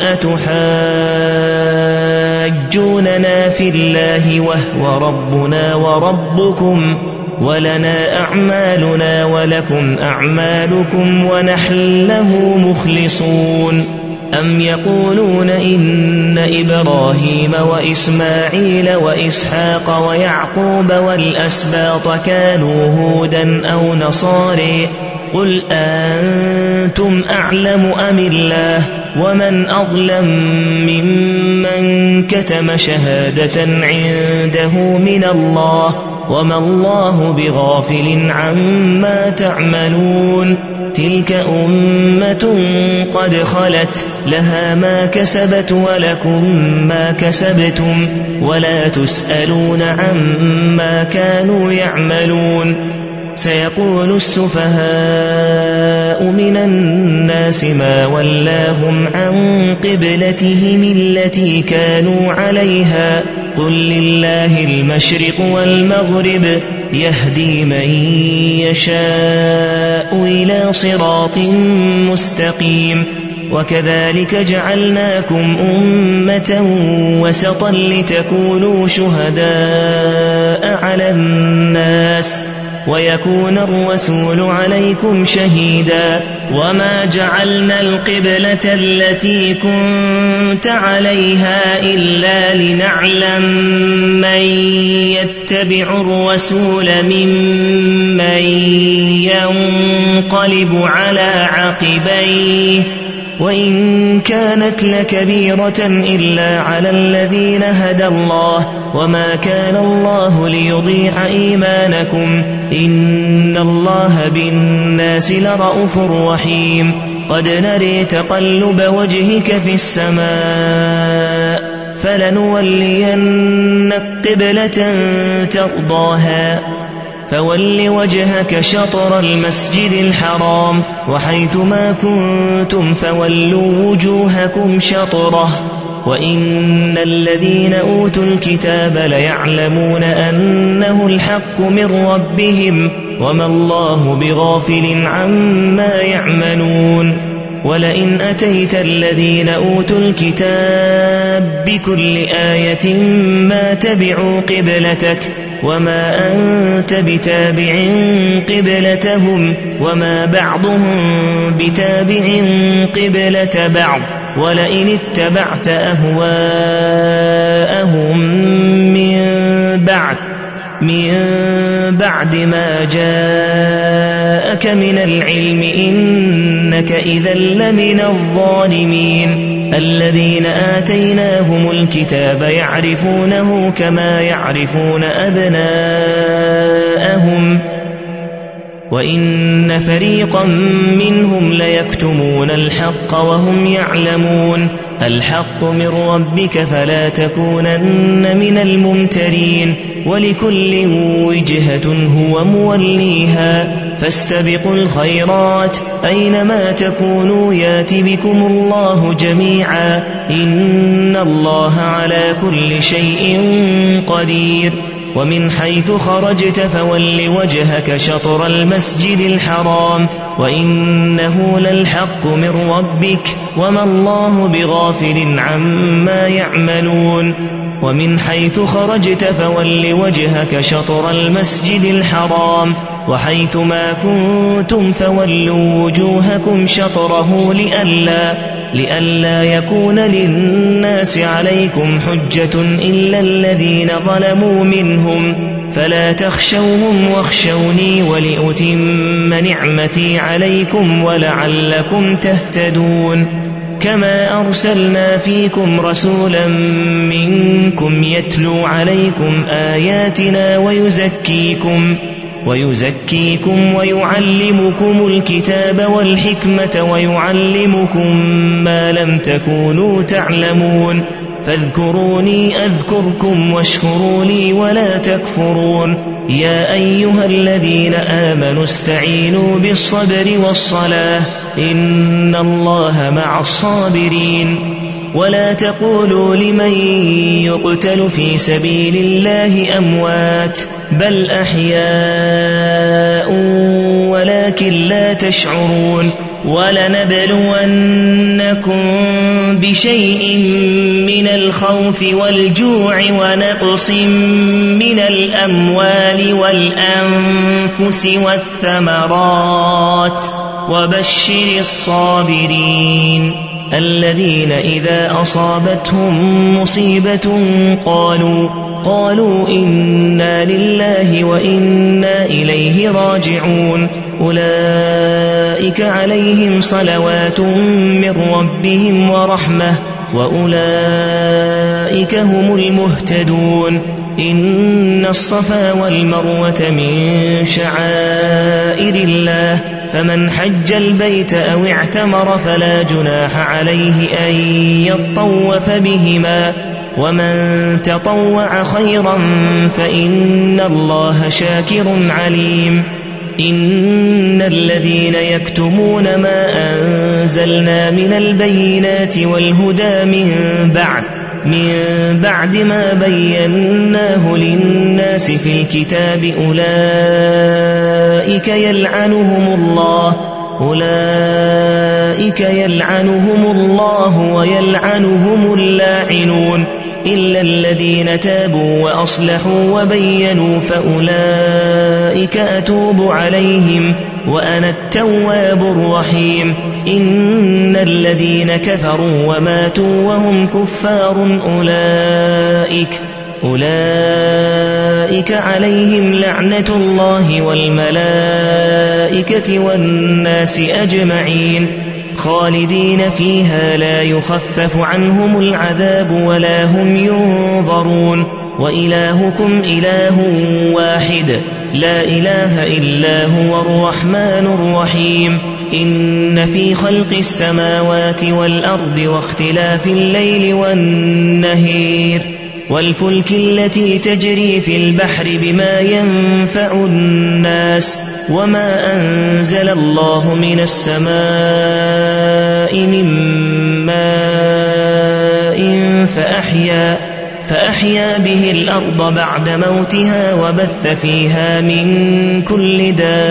أتحاجوننا في الله وهو ربنا وربكم ولنا أعمالنا ولكم أعمالكم ونحن له مخلصون أم يقولون إن إبراهيم وإسماعيل وإسحاق ويعقوب والأسباط كانوا هودا أو نصاري قل أنتم أعلم أم الله ومن أظلم ممن كتم شهادة عنده من الله وما الله بغافل عما تعملون تلك أمة قد خلت لها ما كسبت ولكم ما كسبتم ولا تسألون عما كانوا يعملون سيقول السفهاء من الناس ما ولاهم عن قبلتهم التي كانوا عليها قل لله المشرق والمغرب يهدي من يشاء إلى صراط مستقيم وكذلك جعلناكم أمة وسطا لتكونوا شهداء على الناس ويكون الرسول عليكم شهيدا وما جعلنا القبلة التي كنت عليها إلا لنعلم من يتبع الرسول ممن ينقلب على عقبيه وإن كانت لكبيرة إلا على الذين هدى الله وما كان الله ليضيع إيمانكم إن الله بالناس لرءوف رحيم قد نري تقلب وجهك في السماء فلنولينك قبلة ترضاها فول وجهك شطر المسجد الحرام وحيث ما كنتم فولوا وجوهكم شطره وإن الذين أوتوا الكتاب ليعلمون أنه الحق من ربهم وما الله بغافل عما يعملون ولئن أتيت الذين أوتوا الكتاب بكل آية ما تبعوا قبلتك وما أنت بتابع قبلتهم وما بعضهم بتابع قبلة بعض ولئن اتبعت أهواءهم من بعد من بعد ما جاءك من العلم إنك إذا لمن الظالمين الذين آتيناهم الكتاب يعرفونه كما يعرفون أبناءهم وإن فريقا منهم ليكتمون الحق وهم يعلمون الحق من ربك فلا تكونن من الممترين ولكل وجهة هو موليها فاستبقوا الخيرات أينما تكونوا يات بكم الله جميعا إن الله على كل شيء قدير ومن حيث خرجت فول وجهك شطر المسجد الحرام وإنه للحق من ربك وما الله بغافل عما يعملون ومن حيث خرجت فول وجهك شطر المسجد الحرام وحيث ما كنتم فولوا وجوهكم شطره لئلا لئلا يكون للناس عليكم حجة إلا الذين ظلموا منهم فلا تخشوهم واخشوني ولأتم نعمتي عليكم ولعلكم تهتدون كما أرسلنا فيكم رسولا منكم يتلو عليكم آياتنا ويزكيكم ويزكيكم ويعلمكم الكتاب والحكمة ويعلمكم ما لم تكونوا تعلمون فاذكروني أذكركم واشكروا لي ولا تكفرون يا أيها الذين آمنوا استعينوا بالصبر والصلاة إن الله مع الصابرين ولا تقولوا لمن يقتل في سبيل الله أموات بل أحياء ولكن لا تشعرون ولنبلونكم بشيء من الخوف والجوع ونقص من الأموال والأنفس والثمرات وبشر الصابرين الذين إذا أصابتهم مصيبة قالوا قالوا إنا لله وإنا إليه راجعون أولئك عليهم صلوات من ربهم ورحمة وأولئك هم المهتدون إن الصفا والمروة من شعائر الله فمن حج البيت أو اعتمر فلا جناح عليه أن يطوف بهما ومن تطوع خيرا فإن الله شاكر عليم إن الذين يكتمون ما أنزلنا من البينات والهدى من بعد من بعد ما بيناه للناس في الكتاب أولئك يلعنهم الله أولئك يلعنهم الله ويلعنهم اللاعنون إلا الذين تابوا وأصلحوا وبينوا فأولئك أتوب عليهم وأنا التواب الرحيم إن الذين كفروا وماتوا وهم كفار أولئك أولئك عليهم لعنة الله والملائكة والناس أجمعين خالدين فيها لا يخفف عنهم العذاب ولا هم ينظرون وإلهكم إله واحد لا إله إلا هو الرحمن الرحيم إن في خلق السماوات والأرض واختلاف الليل والنهار والفلك التي تجري في البحر بما ينفع الناس وما أنزل الله من السماء من ماء فأحيا فأحيا به الأرض بعد موتها وبث فيها من كل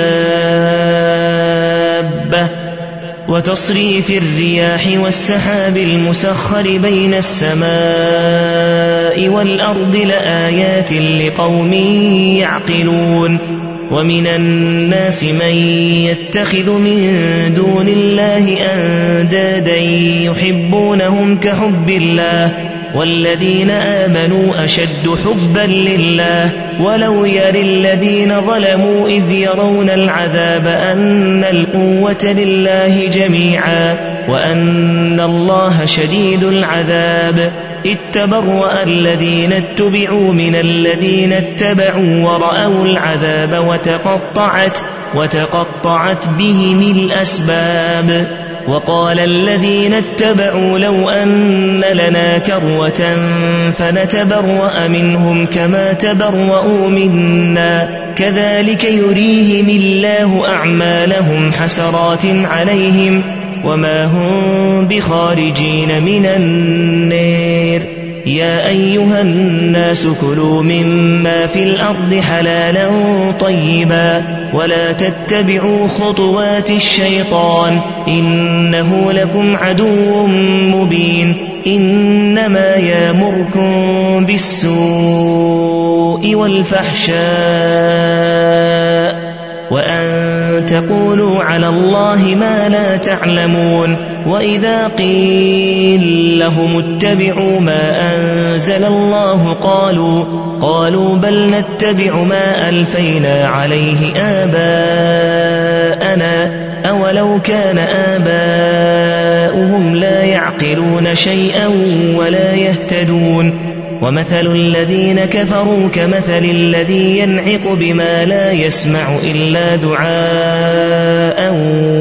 دابة وتصريف الرياح والسحاب المسخر بين السماء والأرض لآيات لقوم يعقلون ومن الناس من يتخذ من دون الله أندادا يحبونهم كحب الله والذين آمنوا أشد حبا لله ولو يرى الذين ظلموا إذ يرون العذاب أن القوة لله جميعا وأن الله شديد العذاب إذ تبرأ الذين اتبعوا من الذين اتبعوا ورأوا العذاب وتقطعت, وتقطعت بهم الأسباب وقال الذين اتبعوا لو أن لنا كروة فنتبرأ منهم كما تبرؤوا منا كذلك يريهم الله أعمالهم حسرات عليهم وما هم بخارجين من النار يا أيها الناس كلوا مما في الأرض حلالا طيبا ولا تتبعوا خطوات الشيطان إنه لكم عدو مبين إنما يأمركم بالسوء والفحشاء وأن تقولوا على الله ما لا تعلمون وإذا قيل لهم اتبعوا ما أنزل الله قالوا قالوا بل نتبع ما ألفينا عليه آباءنا أولو كان آباؤهم لا يعقلون شيئا ولا يهتدون ومثل الذين كفروا كمثل الذي ينعق بما لا يسمع إلا دعاء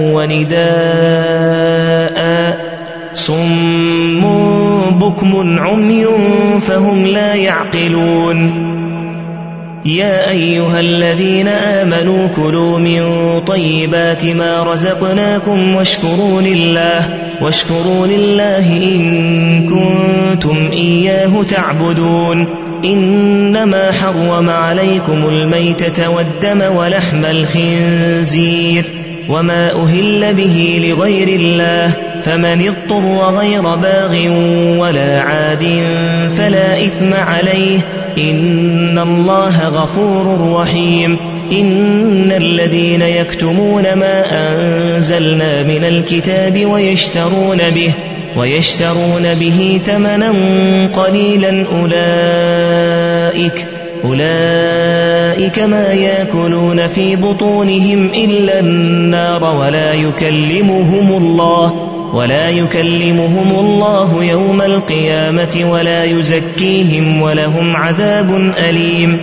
ونداء صم بكم عمي فهم لا يعقلون يا أيها الذين آمنوا كلوا من طيبات ما رزقناكم واشكروا لله واشكروا لله إن كنتم إياه تعبدون إنما حرم عليكم الميتة والدم ولحم الخنزير وما أهل به لغير الله فمن اضطر غير باغ ولا عاد فلا إثم عليه إن الله غفور رحيم إن الذين يكتمون ما أنزلنا من الكتاب ويشترون به ويشترون به ثمنا قليلا أولئك أولئك ما يأكلون في بطونهم إلا النار ولا يكلمهم الله ولا يكلمهم الله يوم القيامة ولا يزكيهم ولهم عذاب أليم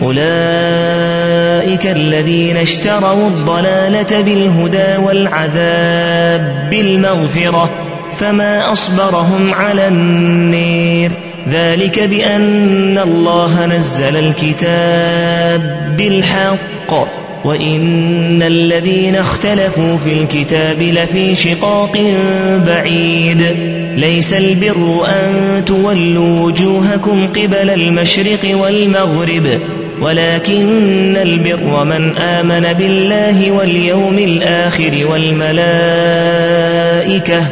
أولئك الذين اشتروا الضلالة بالهدى والعذاب بالمغفرة فما أصبرهم على النير ذلك بأن الله نزل الكتاب بالحق وإن الذين اختلفوا في الكتاب لفي شقاق بعيد ليس البر أن تولوا وجوهكم قبل المشرق والمغرب ولكن البر من آمن بالله واليوم الآخر والملائكة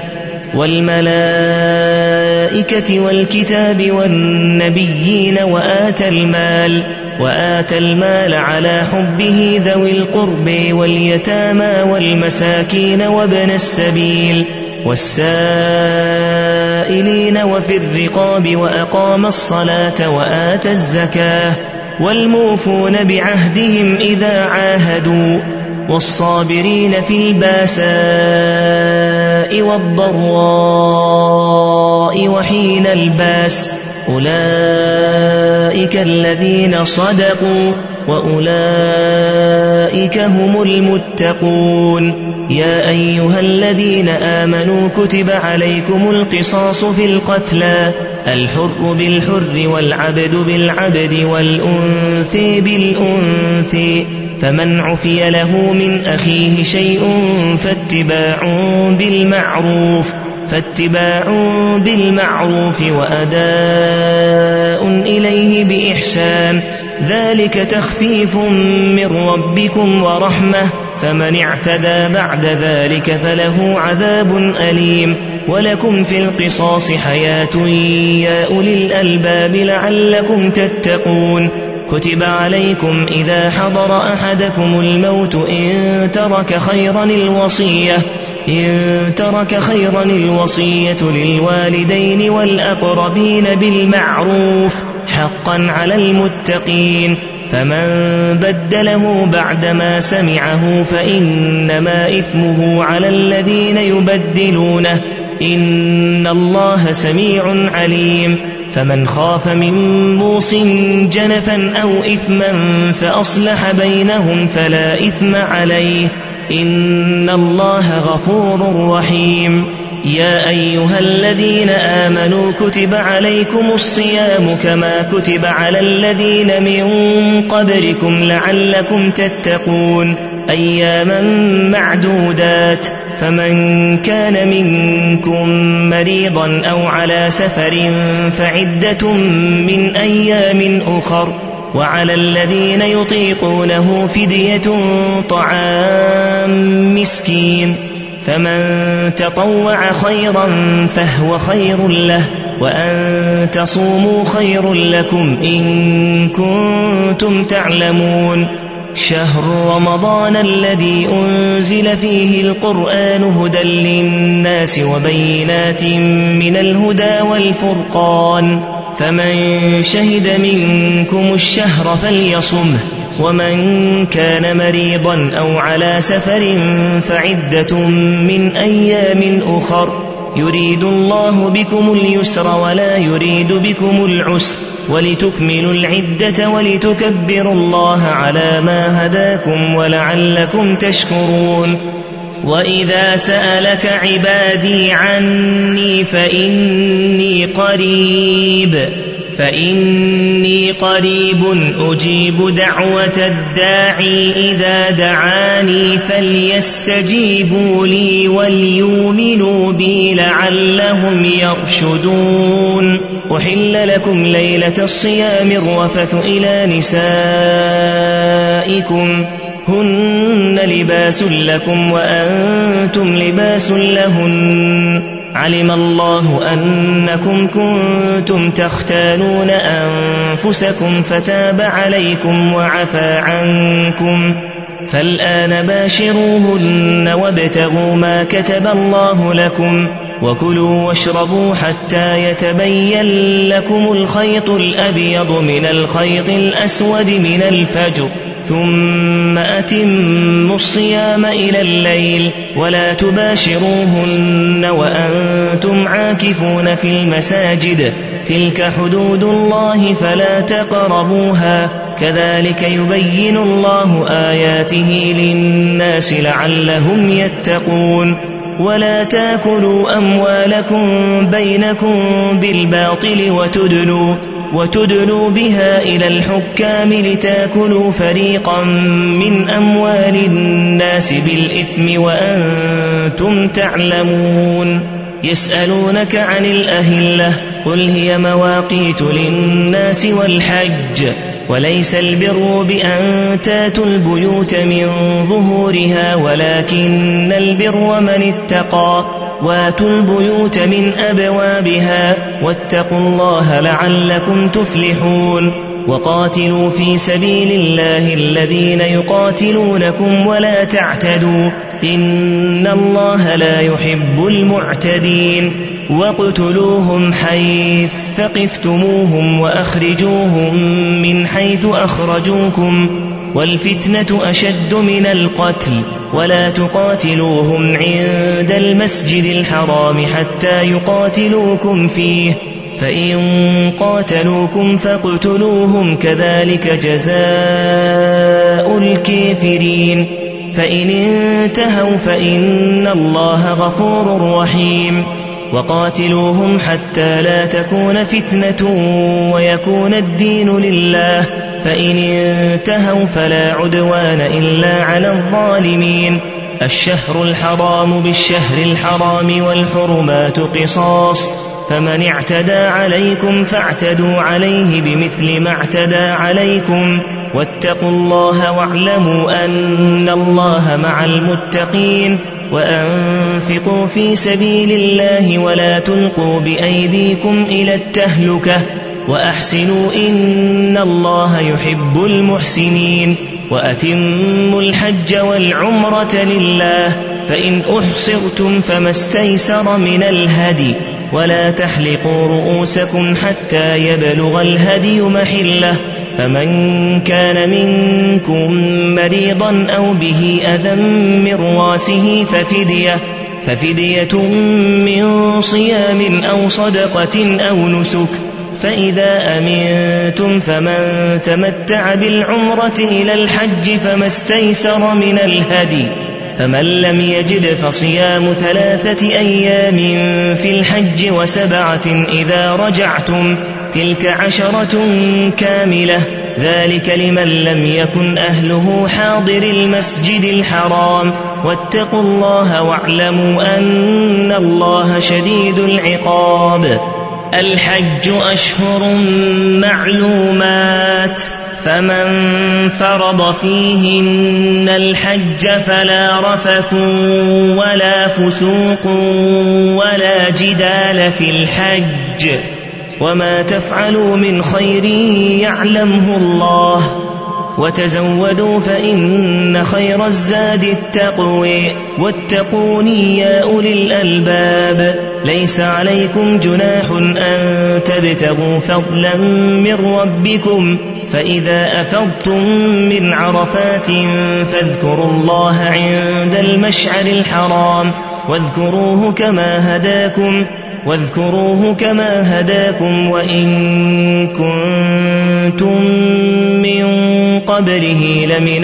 والملائكة والكتاب والنبيين وآتى المال وآتى المال على حبه ذوي القرب واليتامى والمساكين وابن السبيل والسائلين وفي الرقاب وأقام الصلاة وآتى الزكاة والموفون بعهدهم إذا عاهدوا والصابرين في الباساء والضراء وحين الباس أولئك الذين صدقوا وأولئك هم المتقون يا أيها الذين آمنوا كتب عليكم القصاص في القتلى الحر بالحر والعبد بالعبد والأنثى بالأنثى فمن عفي له من أخيه شيء فاتباع بالمعروف فاتباع بالمعروف وأداء إليه بإحسان ذلك تخفيف من ربكم ورحمة فمن اعتدى بعد ذلك فله عذاب أليم ولكم في القصاص حياة يا أولي الألباب لعلكم تتقون كتب عليكم إذا حضر أحدكم الموت إن ترك خيرا الوصية إن ترك خيرا الوصية للوالدين والأقربين بالمعروف حقا على المتقين فمن بدله بعدما سمعه فإنما إثمه على الذين يبدلونه إن الله سميع عليم فمن خاف من موص جنفا أو إثما فأصلح بينهم فلا إثم عليه إن الله غفور رحيم يا أيها الذين آمنوا كتب عليكم الصيام كما كتب على الذين من قبلكم لعلكم تتقون أياما معدودات فمن كان منكم مريضا أو على سفر فعدة من أيام أخر وعلى الذين يطيقونه فدية طعام مسكين فمن تطوع خيرا فهو خير له وأن تصوموا خير لكم إن كنتم تعلمون شهر رمضان الذي أنزل فيه القرآن هدى للناس وبينات من الهدى والفرقان فمن شهد منكم الشهر فليصمه ومن كان مريضا أو على سفر فعدة من أيام أخر يريد الله بكم اليسر ولا يريد بكم العسر ولتكملوا العدة ولتكبروا الله على ما هداكم ولعلكم تشكرون وإذا سألك عبادي عني فإني قريب فإني قريب أجيب دعوة الداعي إذا دعاني فليستجيبوا لي وليؤمنوا بي لعلهم يرشدون أحل لكم ليلة الصيام الرفث إلى نسائكم هن لباس لكم وأنتم لباس لهن علم الله أنكم كنتم تختانون أنفسكم فتاب عليكم وعفى عنكم فالآن باشروهن وابتغوا ما كتب الله لكم وكلوا واشربوا حتى يتبين لكم الخيط الأبيض من الخيط الأسود من الفجر ثم أتموا الصيام إلى الليل ولا تباشروهن وأنتم عاكفون في المساجد تلك حدود الله فلا تقربوها كذلك يبين الله آياته للناس لعلهم يتقون ولا تاكلوا أموالكم بينكم بالباطل وتدلوا وتدلوا بها إلى الحكام لتاكلوا فريقا من أموال الناس بالإثم وأنتم تعلمون يسألونك عن الأهلة قل هي مواقيت للناس والحج وليس البر بأن تاتوا البيوت من ظهورها ولكن البر من اتقى واتوا البيوت من أبوابها واتقوا الله لعلكم تفلحون وقاتلوا في سبيل الله الذين يقاتلونكم ولا تعتدوا إن الله لا يحب المعتدين واقتلوهم حيث ثقفتموهم وأخرجوهم من حيث أخرجوكم والفتنة أشد من القتل ولا تقاتلوهم عند المسجد الحرام حتى يقاتلوكم فيه فإن قاتلوكم فاقتلوهم كذلك جزاء الكافرين فإن انتهوا فإن الله غفور رحيم وقاتلوهم حتى لا تكون فتنة ويكون الدين لله فإن انتهوا فلا عدوان إلا على الظالمين الشهر الحرام بالشهر الحرام والحرمات قصاص فمن اعتدى عليكم فاعتدوا عليه بمثل ما اعتدى عليكم واتقوا الله واعلموا أن الله مع المتقين وأنفقوا في سبيل الله ولا تلقوا بأيديكم إلى التهلكة وأحسنوا إن الله يحب المحسنين وأتموا الحج والعمرة لله فإن أحصرتم فما استيسر من الهدي ولا تحلقوا رؤوسكم حتى يبلغ الهدي محله فمن كان منكم مريضا أو به أذى من راسه ففدية ففدية من صيام أو صدقة أو نسك فإذا أمنتم فمن تمتع بالعمرة إلى الحج فما استيسر من الهدي فمن لم يجد فصيام ثلاثة أيام في الحج وسبعة إذا رجعتم تلك عشرة كاملة ذلك لمن لم يكن أهله حاضر المسجد الحرام واتقوا الله واعلموا أن الله شديد العقاب الحج أشهر معلومات فمن فرض فيهن الحج فلا رفث ولا فسوق ولا جدال في الحج وما تفعلوا من خير يعلمه الله وتزودوا فإن خير الزاد التقوى واتقون يا أولي الألباب. ليس عليكم جناح أن تبتغوا فضلا من ربكم فإذا أفضتم من عرفات فاذكروا الله عند المشعر الحرام واذكروه كما هداكم واذكروه كما هداكم وإن كنتم من قبله لمن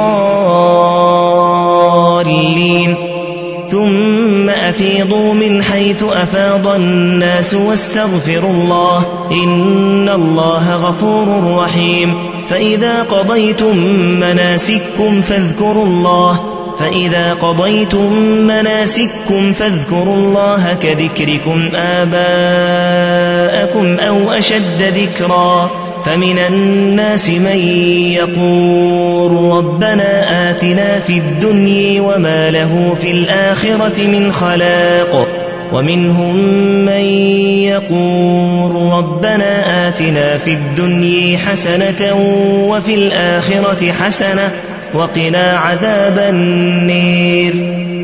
الضالين. ثم أفيضوا من حيث أفاض الناس واستغفروا الله إن الله غفور رحيم. فإذا قضيتم مناسككم فاذكروا الله فإذا قضيتم مناسككم فاذكروا الله كذكركم آباءكم أو أشد ذكرا. فمن الناس من يقول ربنا آتنا في الدنيا وما له في الآخرة من خلاق ومنهم من يقول ربنا آتنا في الدنيا حسنة وفي الآخرة حسنة وقنا عذاب النير.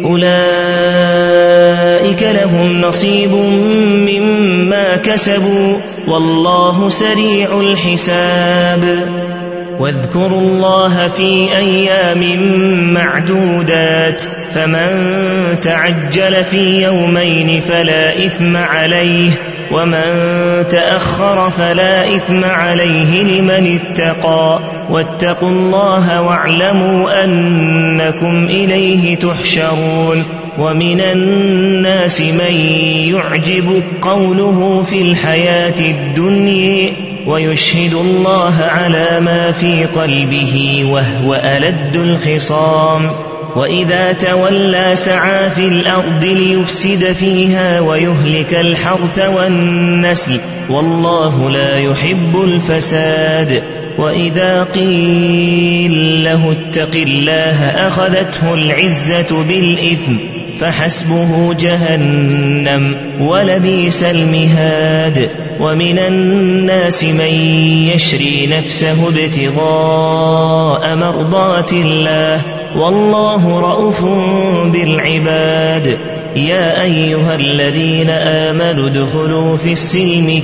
أولئك لهم نصيب مما كسبوا والله سريع الحساب. واذكروا الله في أيام معدودات فمن تعجل في يومين فلا إثم عليه ومن تأخر فلا إثم عليه لمن اتقى واتقوا الله واعلموا أنكم إليه تحشرون. ومن الناس من يعجب قوله في الحياة الدنيا ويشهد الله على ما في قلبه وهو ألد الخصام. وإذا تولى سعى في الأرض ليفسد فيها ويهلك الحرث والنسل والله لا يحب الفساد. وإذا قيل له اتق الله أخذته العزة بالإثم فحسبه جهنم ولبئس المهاد. ومن الناس من يشري نفسه ابتغاء مرضات الله والله رؤوف بالعباد. يا أيها الذين آمنوا ادخلوا في السلم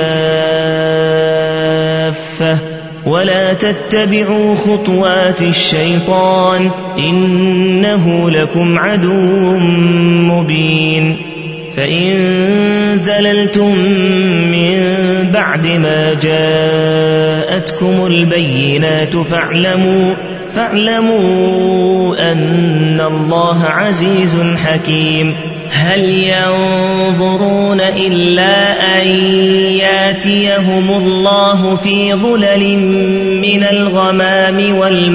كافة ولا تتبعوا خطوات الشيطان إنه لكم عدو مبين. فإن زللتم من بعد ما جاءتكم البينات فاعلموا فاعلموا أن الله عزيز حكيم. هل ينظرون إلا أن ياتيهم الله في ظلل من الغمام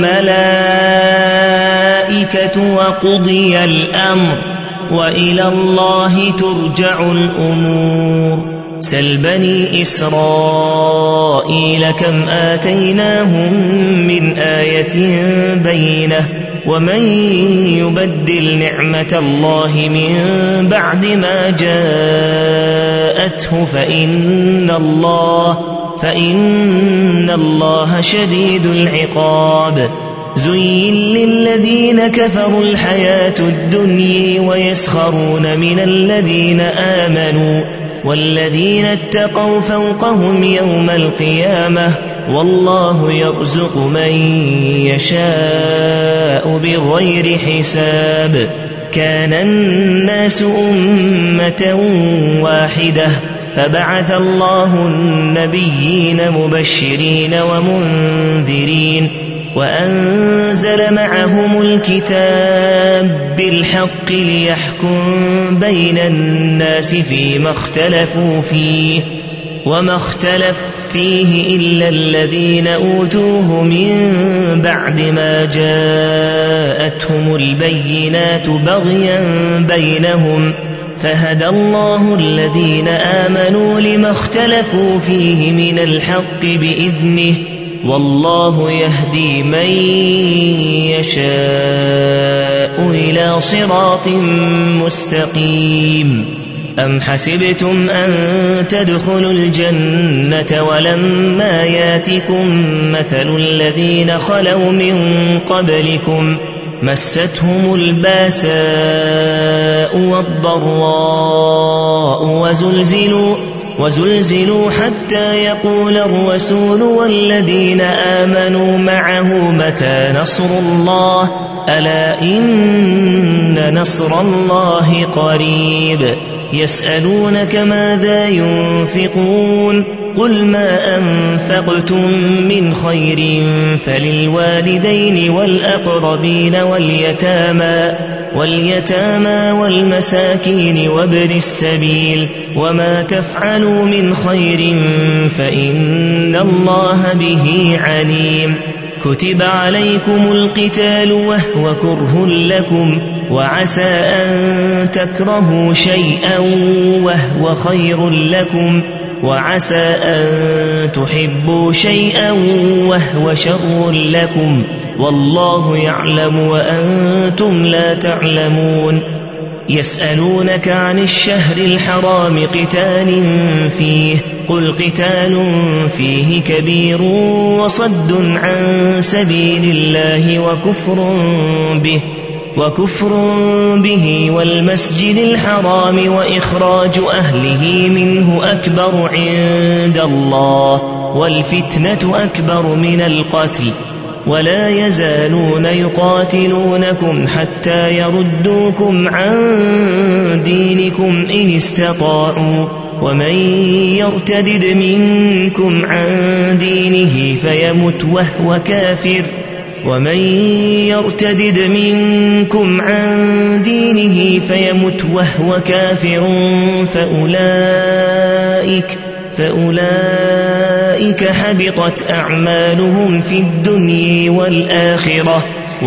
والملائكة وقضي الأمر وإلى الله ترجع الأمور. سل بني إسرائيل كم آتيناهم من آية بينة ومن يبدل نعمة الله من بعد ما جاءته فإن الله فإن الله شديد العقاب. زين للذين كفروا الحياة الدنيا ويسخرون من الذين آمنوا والذين اتقوا فوقهم يوم القيامة والله يرزق من يشاء بغير حساب. كان الناس أمة واحدة فبعث الله النبيين مبشرين ومنذرين وأنزل معهم الكتاب بالحق ليحكم بين الناس فيما اختلفوا فيه وما اختلف فيه إلا الذين أوتوه من بعد ما جاءتهم البينات بغيا بينهم فهدى الله الذين آمنوا لما اختلفوا فيه من الحق بإذنه والله يهدي من يشاء إلى صراط مستقيم. أم حسبتم أن تدخلوا الجنة ولما ياتكم مثل الذين خلوا من قبلكم مستهم الباساء والضراء وزلزلوا, وزلزلوا حتى يقول الرسول والذين آمنوا معه متى نصر الله ألا إن نصر الله قريب يسألونك ماذا ينفقون قل ما أنفقتم من خير فللوالدين والأقربين واليتامى واليتامى والمساكين وابن السبيل وما تفعلوا من خير فإن الله به عليم كتب عليكم القتال وهو كره لكم وعسى أن تكرهوا شيئا وهو خير لكم وعسى أن تحبوا شيئا وهو شر لكم والله يعلم وأنتم لا تعلمون يسألونك عن الشهر الحرام قتال فيه قل قتال فيه كبير وصد عن سبيل الله وكفر به وكفر به والمسجد الحرام وإخراج أهله منه أكبر عند الله والفتنة أكبر من القتل ولا يزالون يقاتلونكم حتى يردوكم عن دينكم إن استطاعوا ومن يرتدد منكم عن دينه فيمت وهو كافر ومن يرتدد منكم عن دينه فيمت وهو كافر فأولئك فأولئك حبطت أعمالهم في الدنيا والآخرة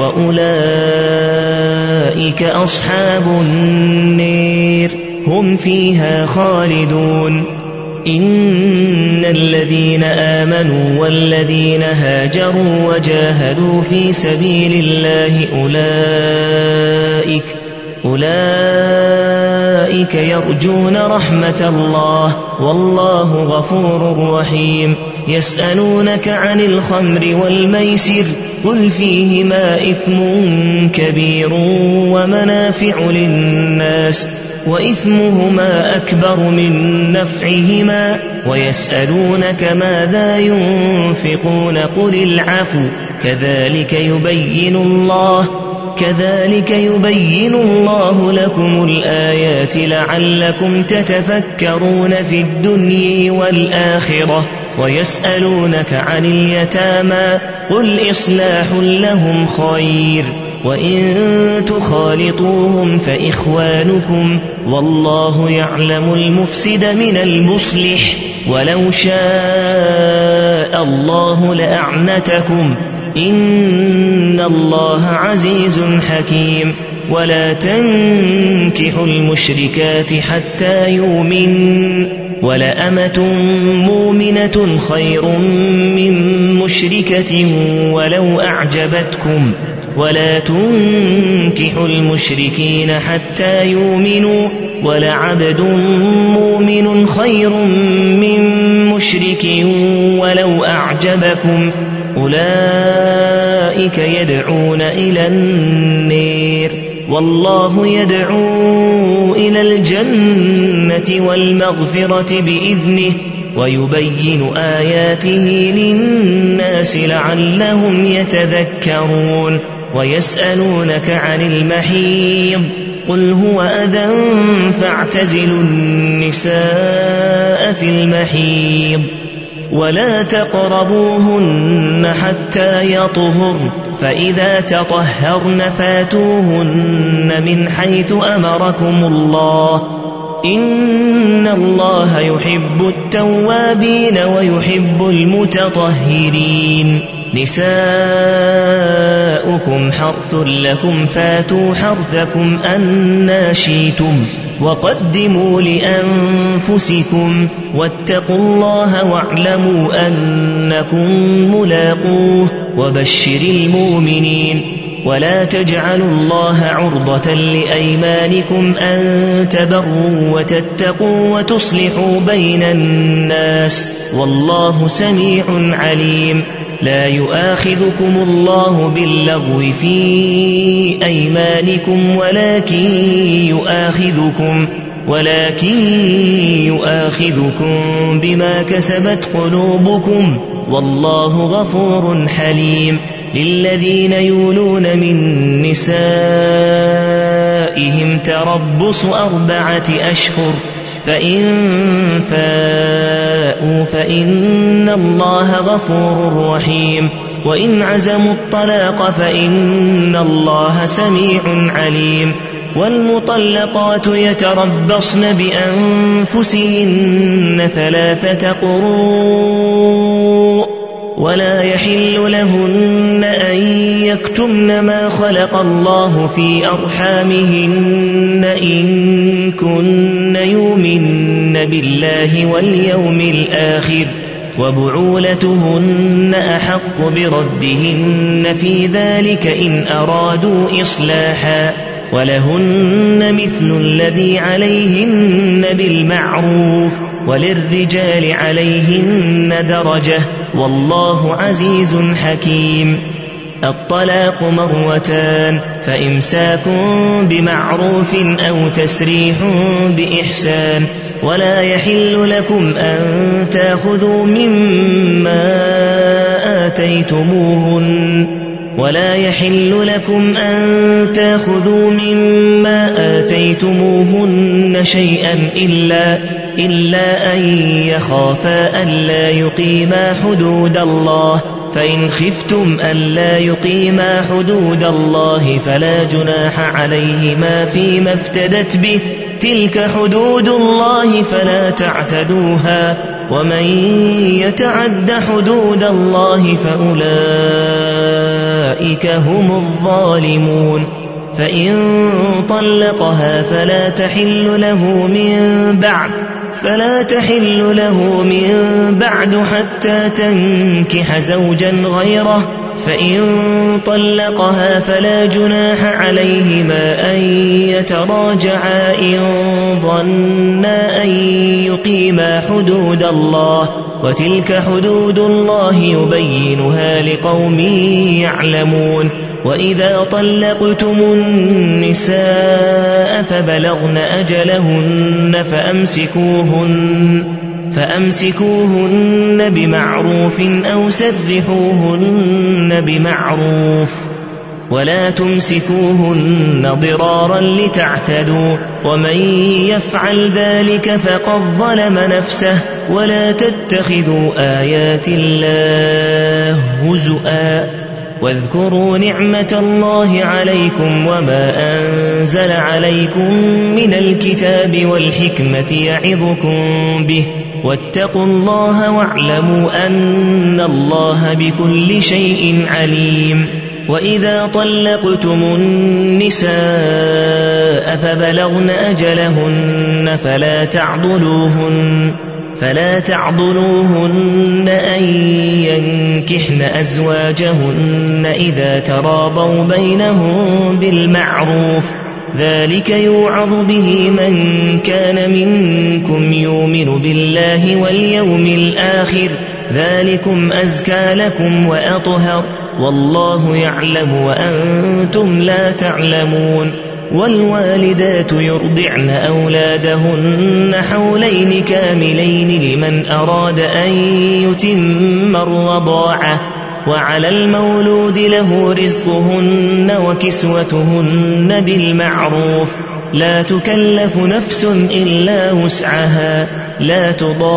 وأولئك أصحاب النير هم فيها خالدون إن الذين آمنوا والذين هاجروا وجاهدوا في سبيل الله أولئك أولئك يرجون رحمة الله والله غفور رحيم يسألونك عن الخمر والميسر قل فيهما إثم كبير ومنافع للناس وإثمهما أكبر من نفعهما ويسألونك ماذا ينفقون قل العفو كذلك يبين الله كذلك يبين الله لكم الآيات لعلكم تتفكرون في الدنيا والآخرة ويسألونك عن اليتامى قل إصلاح لهم خير وإن تخالطوهم فإخوانكم والله يعلم المفسد من المصلح ولو شاء الله لأعنتكم إن الله عزيز حكيم ولا تنكحوا المشركات حتى يؤمن ولأمة مؤمنة خير من مشركة ولو أعجبتكم ولا تنكحوا المشركين حتى يؤمنوا ولعبد مؤمن خير من مشرك ولو أعجبكم أولئك يدعون إلى النار والله يدعو إلى الجنة والمغفرة بإذنه ويبين آياته للناس لعلهم يتذكرون ويسألونك عن المحيض قل هو أذى فاعتزلوا النساء في المحيض ولا تقربوهن حتى يطهرن فإذا تطهرن فاتوهن من حيث أمركم الله إن الله يحب التوابين ويحب المتطهرين نساؤكم حرث لكم فاتوا حرثكم أنى شئتم وقدموا لأنفسكم واتقوا الله واعلموا أنكم ملاقوه وبشر المؤمنين ولا تجعلوا الله عرضة لأيمانكم أن تبروا وتتقوا وتصلحوا بين الناس والله سميع عليم. لا يؤاخذكم الله باللغو في أيمانكم ولكن يؤاخذكم ولكن يؤاخذكم بما كسبت قلوبكم والله غفور حليم. للذين يولون من نسائهم تربص أربعة أشهر فإن فاءوا فإن الله غفور رحيم. وإن عزموا الطلاق فإن الله سميع عليم. والمطلقات يتربصن بأنفسهن ثلاثة قروء ولا يحل لهن أن يكتمن ما خلق الله في أرحامهن إن كن يؤمن بالله واليوم الآخر وبعولتهن أحق بردهن في ذلك إن أرادوا إصلاحا ولهن مثل الذي عليهن بالمعروف وللرجال عليهن درجة والله عزيز حكيم. الطلاق مرتان فإمساك بمعروف أو تسريح بإحسان. ولا يحل لكم أن تأخذوا مما آتيتموهن ولا يحل لكم أن تأخذوا مما آتيتموهن شيئا إلا إلا أن يخافا ألا يقيما حدود الله فإن خفتم ألا يقيما حدود الله فلا جناح عليهما فيما افتدت به تلك حدود الله فلا تعتدوها ومن يتعد حدود الله فأولئك هم الظالمون. فإن طلقها فلا تحل له من بعد فلا تحل له من بعد حتى تنكح زوجا غيره. فإن طلقها فلا جناح عليهما أن يتراجعا إن ظنا أن يقيما حدود الله وتلك حدود الله يبينها لقوم يعلمون. وإذا طلقتم النساء فبلغن أجلهن فأمسكوهن فأمسكوهن بمعروف أو سرحوهن بمعروف ولا تمسكوهن ضرارا لتعتدوا ومن يفعل ذلك فقد ظلم نفسه. ولا تتخذوا آيات الله هزؤا واذكروا نعمة الله عليكم وما أنزل عليكم من الكتاب والحكمة يعظكم به واتقوا الله واعلموا أن الله بكل شيء عليم. وإذا طلقتم النساء فبلغن أجلهن فلا تعضلوهن فلا تعضلوهن أن ينكحن أزواجهن إذا تراضوا بينهم بالمعروف ذلك يوعظ به من كان منكم يؤمن بالله واليوم الآخر ذلكم أزكى لكم وأطهر والله يعلم وأنتم لا تعلمون. والوالدات يرضعن أولادهن حولين كاملين لمن أراد أن يتم الرضاعة وعلى المولود له رزقهن وكسوتهن بالمعروف لا تكلف نفس إلا وسعها لا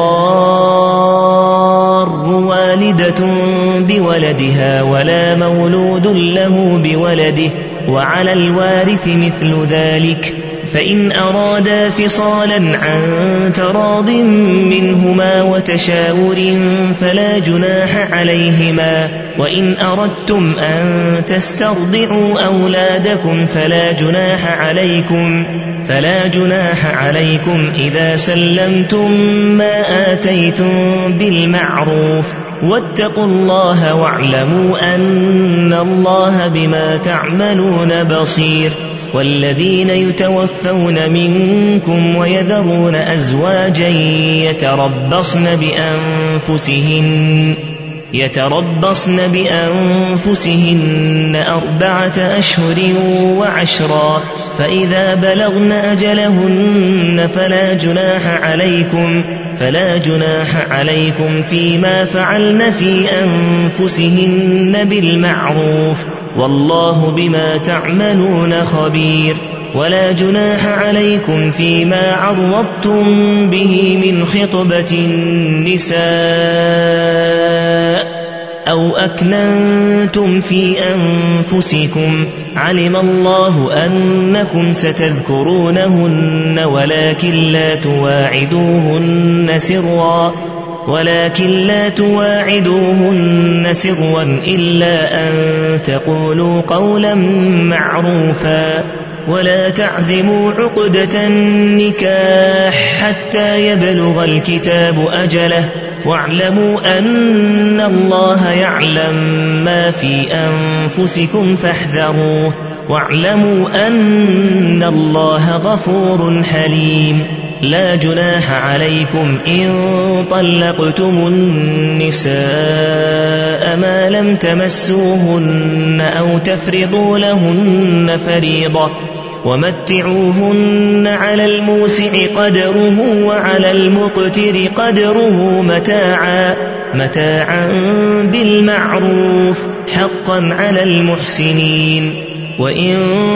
تضار والدة بولدها ولا مولود له بولده وعلى الوارث مثل ذلك فإن أرادا فصالا عن تراض منهما وتشاور فلا جناح عليهما. وإن أردتم أن تسترضعوا أولادكم فلا جناح عليكم فلا جناح عليكم إذا سلمتم ما آتيتم بالمعروف واتقوا الله واعلموا أن الله بما تعملون بصير. والذين يتوفون منكم ويذرون أزواجا يتربصن بأنفسهن يتربصن بأنفسهن أربعة أشهر وعشرا، فإذا بلغن أجلهن فلا جناح عليكم فلا جناح عليكم فيما فعلن في أنفسهن بالمعروف، والله بما تعملون خبير. ولا جناح عليكم فيما عرضتم به من خطبة النساء أو أكننتم في أنفسكم، علم الله أنكم ستذكرونهن ولكن لا تواعدوهن سرا ولكن لا تواعدوهن سرا إلا أن تقولوا قولا معروفا. ولا تعزموا عقدة النكاح حتى يبلغ الكتاب أجله، واعلموا أن الله يعلم ما في أنفسكم فاحذروه، واعلموا أن الله غفور حليم. لا جناح عليكم إن طلقتم النساء ما لم تمسوهن أو تفرضوا لهن فريضة، ومتعوهن على الموسع قدره وعلى المقتر قدره متاعا متاعا بالمعروف حقا على المحسنين. وإن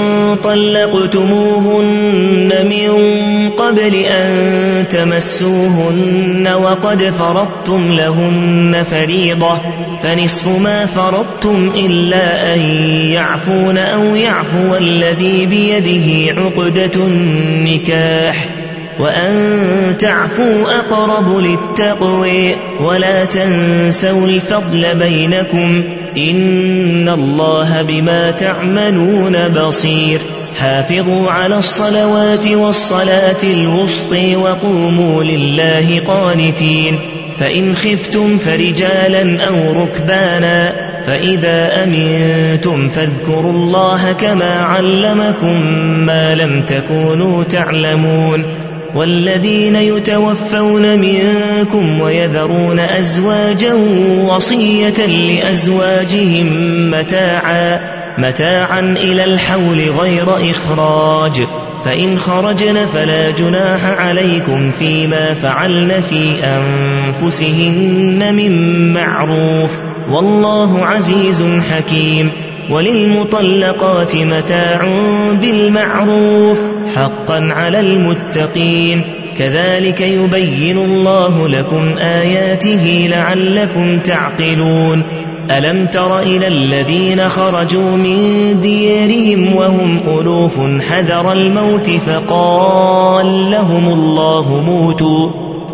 طلقتموهن من قبل أن تمسوهن وقد فرضتم لهن فريضة فنصف ما فرضتم إلا أن يعفون أو يعفو الذي بيده عقدة النكاح، وأن تعفوا أقرب للتقوى. ولا تنسوا الفضل بينكم إن الله بما تعملون بصير. حافظوا على الصلوات والصلاة الوسطى وقوموا لله قانتين. فإن خفتم فرجالا أو ركبانا فإذا أمنتم فاذكروا الله كما علمكم ما لم تكونوا تعلمون. والذين يتوفون منكم ويذرون أزواجا وصية لأزواجهم متاعا متاعا إلى الحول غير إخراج، فإن خرجن فلا جناح عليكم فيما فعلن في أنفسهن من معروف، والله عزيز حكيم. وللمطلقات متاع بالمعروف حقا على المتقين. كذلك يبين الله لكم آياته لعلكم تعقلون. ألم تر إلى الذين خرجوا من ديارهم وهم ألوف حذر الموت فقال لهم الله موتوا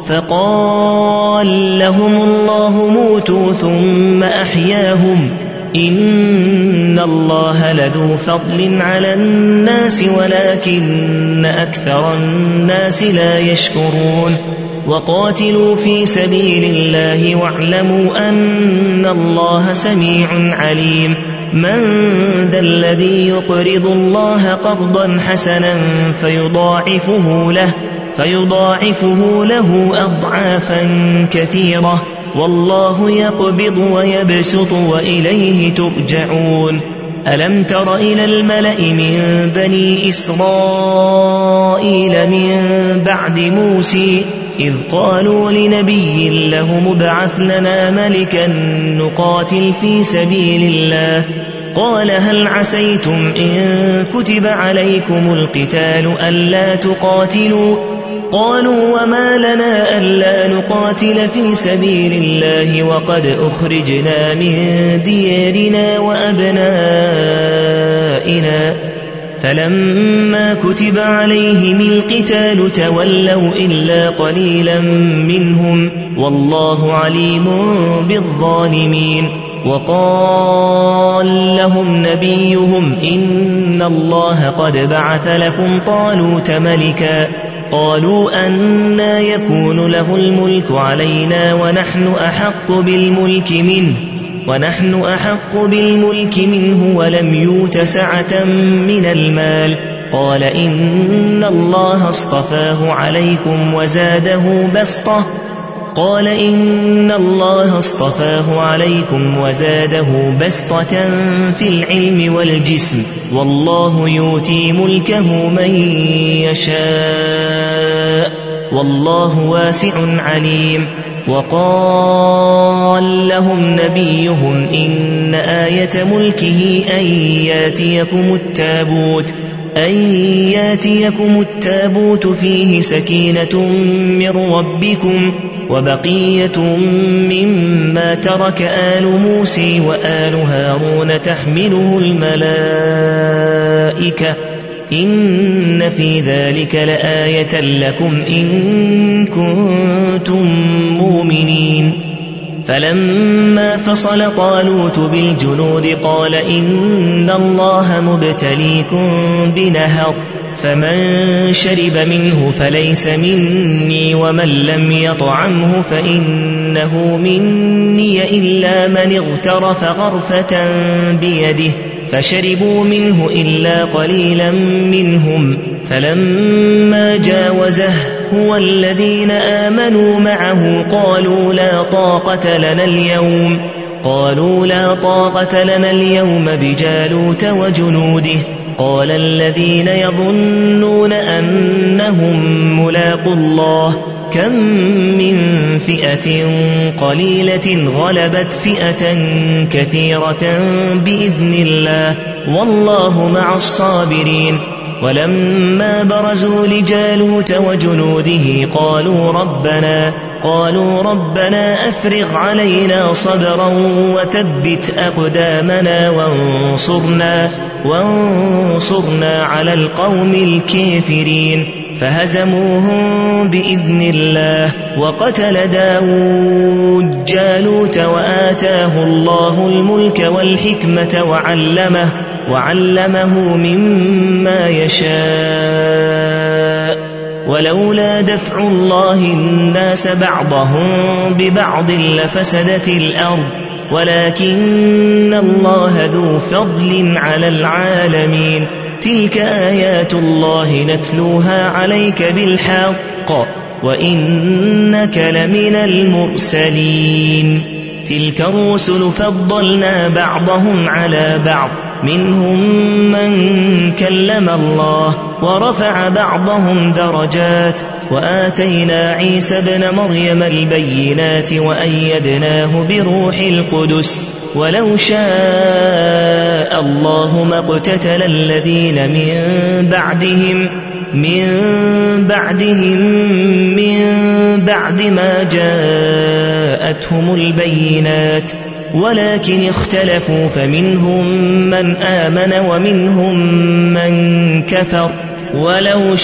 فقال لهم الله موتوا ثم أحياهم إن الله لذو فضل على الناس ولكن أكثر الناس لا يشكرون. وقاتلوا في سبيل الله واعلموا أن الله سميع عليم. من ذا الذي يقرض الله قرضا حسنا فيضاعفه له فيضاعفه له أضعافا كثيرة والله يقبض ويبسط وإليه ترجعون. ألم تر إلى الملأ من بني إسرائيل من بعد موسى إذ قالوا لنبي له مبعث لنا ملكا نقاتل في سبيل الله قال هل عسيتم إن كتب عليكم القتال ألا تقاتلوا قالوا وما لنا ألا نقاتل في سبيل الله وقد أخرجنا من ديارنا وأبنائنا فلما كتب عليهم القتال تولوا إلا قليلا منهم والله عليم بالظالمين. وقال لهم نبيهم إن الله قد بعث لكم طالوت ملكا قالوا أنى يكون له الملك علينا ونحن أحق بالملك منه ونحن أحق بالملك منه ولم يؤت سعة من المال قال إن الله اصطفاه عليكم وزاده بسطة قال إن الله اصطفاه عليكم وزاده بسطة في العلم والجسم والله يؤتي ملكه من يشاء والله واسع عليم. وقال لهم نبيهم إن آية ملكه أن ياتيكم التابوت أن ياتيكم التابوت فيه سكينة من ربكم وبقية مما ترك آل موسى وآل هارون تحمله الملائكة إن في ذلك لآية لكم إن كنتم مؤمنين. فلما فصل طالوت بالجنود قال إن الله مبتليكم بنهر فمن شرب منه فليس مني ومن لم يطعمه فإنه مني إلا من اغترف غرفة بيده فشربوا منه إلا قليلا منهم فلما جاوزه هو الذين آمنوا معه قالوا لا طاقة لنا اليوم قالوا لا طاقة لنا اليوم بجالوت وجنوده قال الذين يظنون أنهم ملاقوا الله كم من فئة قليلة غلبت فئة كثيرة بإذن الله والله مع الصابرين. ولما برزوا لجالوت وجنوده قالوا ربنا قالوا ربنا أفرغ علينا صبرا وثبت أقدامنا وانصرنا وانصرنا على القوم الكافرين فهزموهم بإذن الله. وقتل داود جالوت وآتاه الله الملك والحكمة وعلمه وعلمه مما يشاء ولولا دفع الله الناس بعضهم ببعض لفسدت الأرض ولكن الله ذو فضل على العالمين. تلك آيات الله نتلوها عليك بالحق وإنك لمن المرسلين. تلك الرسل فضلنا بعضهم على بعض منهم من كلم الله ورفع بعضهم درجات وآتينا عيسى ابن مريم البينات وأيدناه بروح القدس ولو شاء الله ما اقتتل الذين من بعدهم من بعدهم من بعد ما جاءتهم البينات ولكن اختلفوا فمنهم من آمن ومنهم من كفر ولو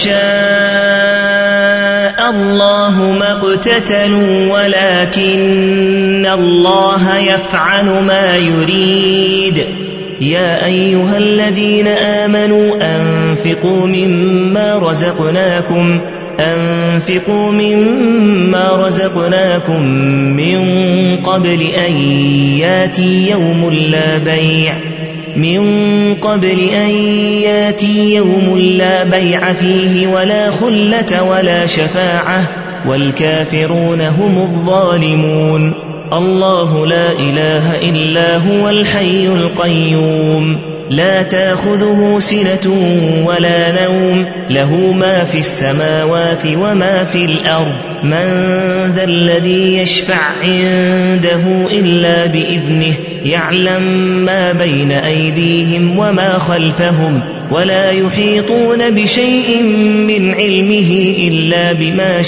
شاء الله ما اقتتلوا ولكن الله يفعل ما يريد. يا أيها الذين آمنوا أنفقوا مما رزقناكم أنفقوا مما رزقناكم من قبل أن ياتي يوم لا بيع من قبل أن ياتي يوم لا بيع فيه ولا خلة ولا شفاعة والكافرون هم الظالمون. الله لا إله إلا هو الحي القيوم لا تأخذه سنة ولا نوم له ما في السماوات وما في الأرض من ذا الذي يشفع عنده إلا بإذنه يعلم ما بين أيديهم وما خلفهم ولا يحيطون بشيء من علمه إلا بما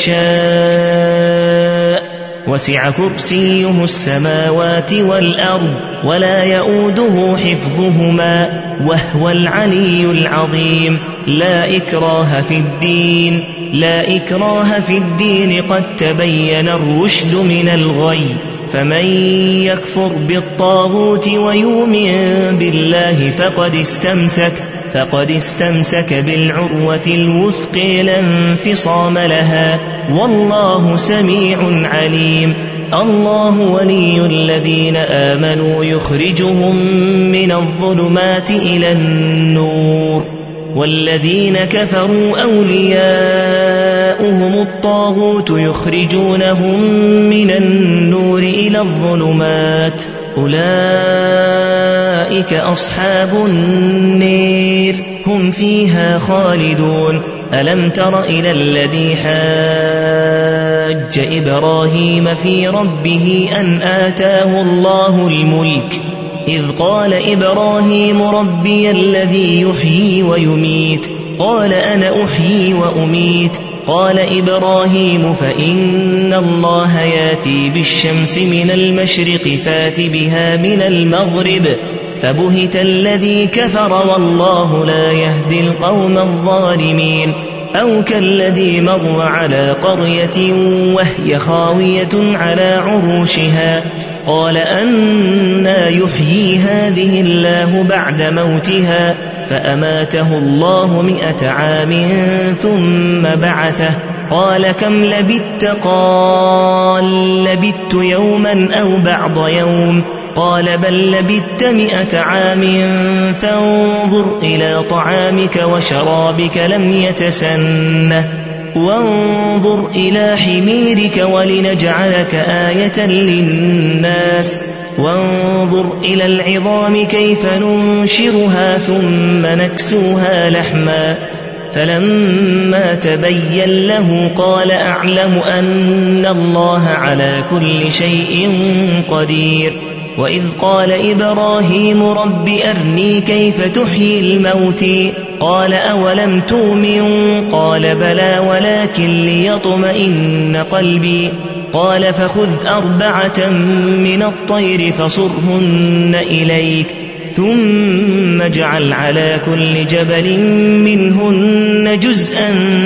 شاء وسع كرسيه السماوات والأرض ولا يؤوده حفظهما وهو العلي العظيم. لا إكراه في الدين لا إكراه في الدين قد تبين الرشد من الغي فمن يكفر بالطاغوت ويؤمن بالله فقد استمسك فقد استمسك بالعروة الوثقى لا انفصام لها، والله سميع عليم. الله ولي الذين آمنوا يخرجهم من الظلمات إلى النور، والذين كفروا أولياؤهم الطاغوت يخرجونهم من النور إلى الظلمات، أولئك أصحاب النار هم فيها خالدون. ألم تر إلى الذي حاج إبراهيم في ربه أن آتاه الله الملك، إذ قال إبراهيم ربي الذي يحيي ويميت، قال أنا أحيي وأميت. قال إبراهيم فإن الله ياتي بالشمس من المشرق فات بها من المغرب، فبهت الذي كفر والله لا يهدي القوم الظالمين. أو كالذي مر على قرية وهي خاوية على عروشها، قال أنى يحيي هذه الله بعد موتها، فأماته الله مئة عام ثم بعثه، قال كم لبثت؟ قال لبثت يوما أو بعض يوم، قال بل لبثت مئة عام فانظر إلى طعامك وشرابك لم يتسنه، وانظر إلى حميرك ولنجعلك آية للناس، وانظر إلى العظام كيف ننشرها ثم نكسوها لحما، فلما تبين له قال أعلم أن الله على كل شيء قدير. وإذ قال إبراهيم رب أرني كيف تحيي الموت، قال أولم تؤمن؟ قال بلى ولكن ليطمئن قلبي، قال فخذ أربعة من الطير فصرهن إليك، ثم اجعل على كل جبل منهن جزءا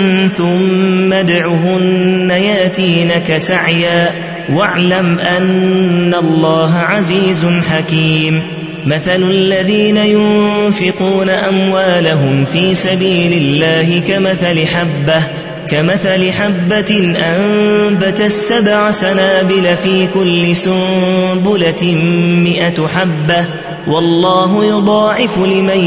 ثم ادعهن ياتينك سعيا، واعلم أن الله عزيز حكيم. مثل الذين ينفقون أموالهم في سبيل الله كمثل حبة كمثل حبة أنبتت سبع سنابل في كل سنبلة مئة حبة، والله يضاعف لمن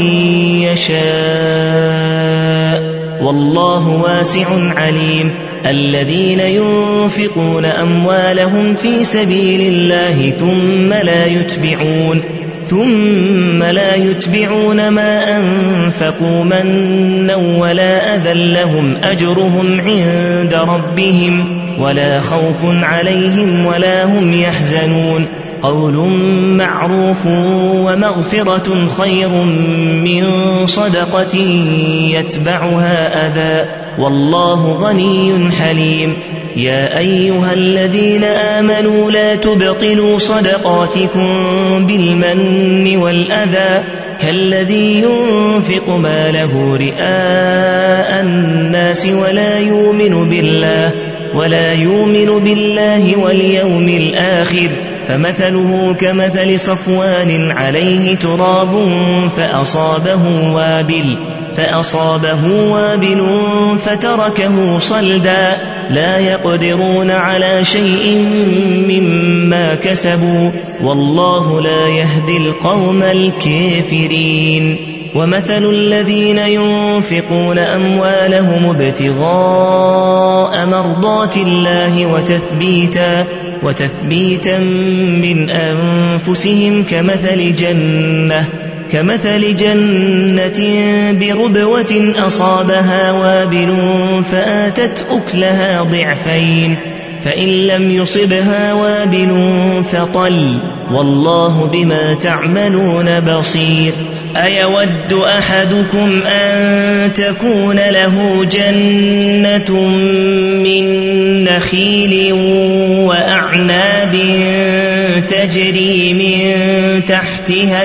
يشاء والله واسع عليم. الذين ينفقون أموالهم في سبيل الله ثم لا يتبعون ثم لا يتبعون ما أنفقوا منا ولا أذى لهم أجرهم عند ربهم ولا خوف عليهم ولا هم يحزنون. قول معروف ومغفرة خير من صدقة يتبعها أذى، والله غني حليم. يا أيها الذين آمنوا لا تبطلوا صدقاتكم بالمن والأذى كالذي ينفق ماله رئاء الناس ولا يؤمن بالله ولا يؤمن بالله واليوم الآخر، فمثله كمثل صفوان عليه تراب فأصابه وابل فأصابه وابل فتركه صلدا، لا يقدرون على شيء مما كسبوا، والله لا يهدي القوم الكافرين. ومثل الذين ينفقون أموالهم ابتغاء مرضات الله وتثبيتا وتثبيتا من أنفسهم كمثل جنة كمثل جنة بربوة أصابها وابل فآتت أكلها ضعفين، فإن لم يصبها وابل فطل، والله بما تعملون بصير. أيود أحدكم أن تكون له جنة من نخيل وأعناب تجري من تحتها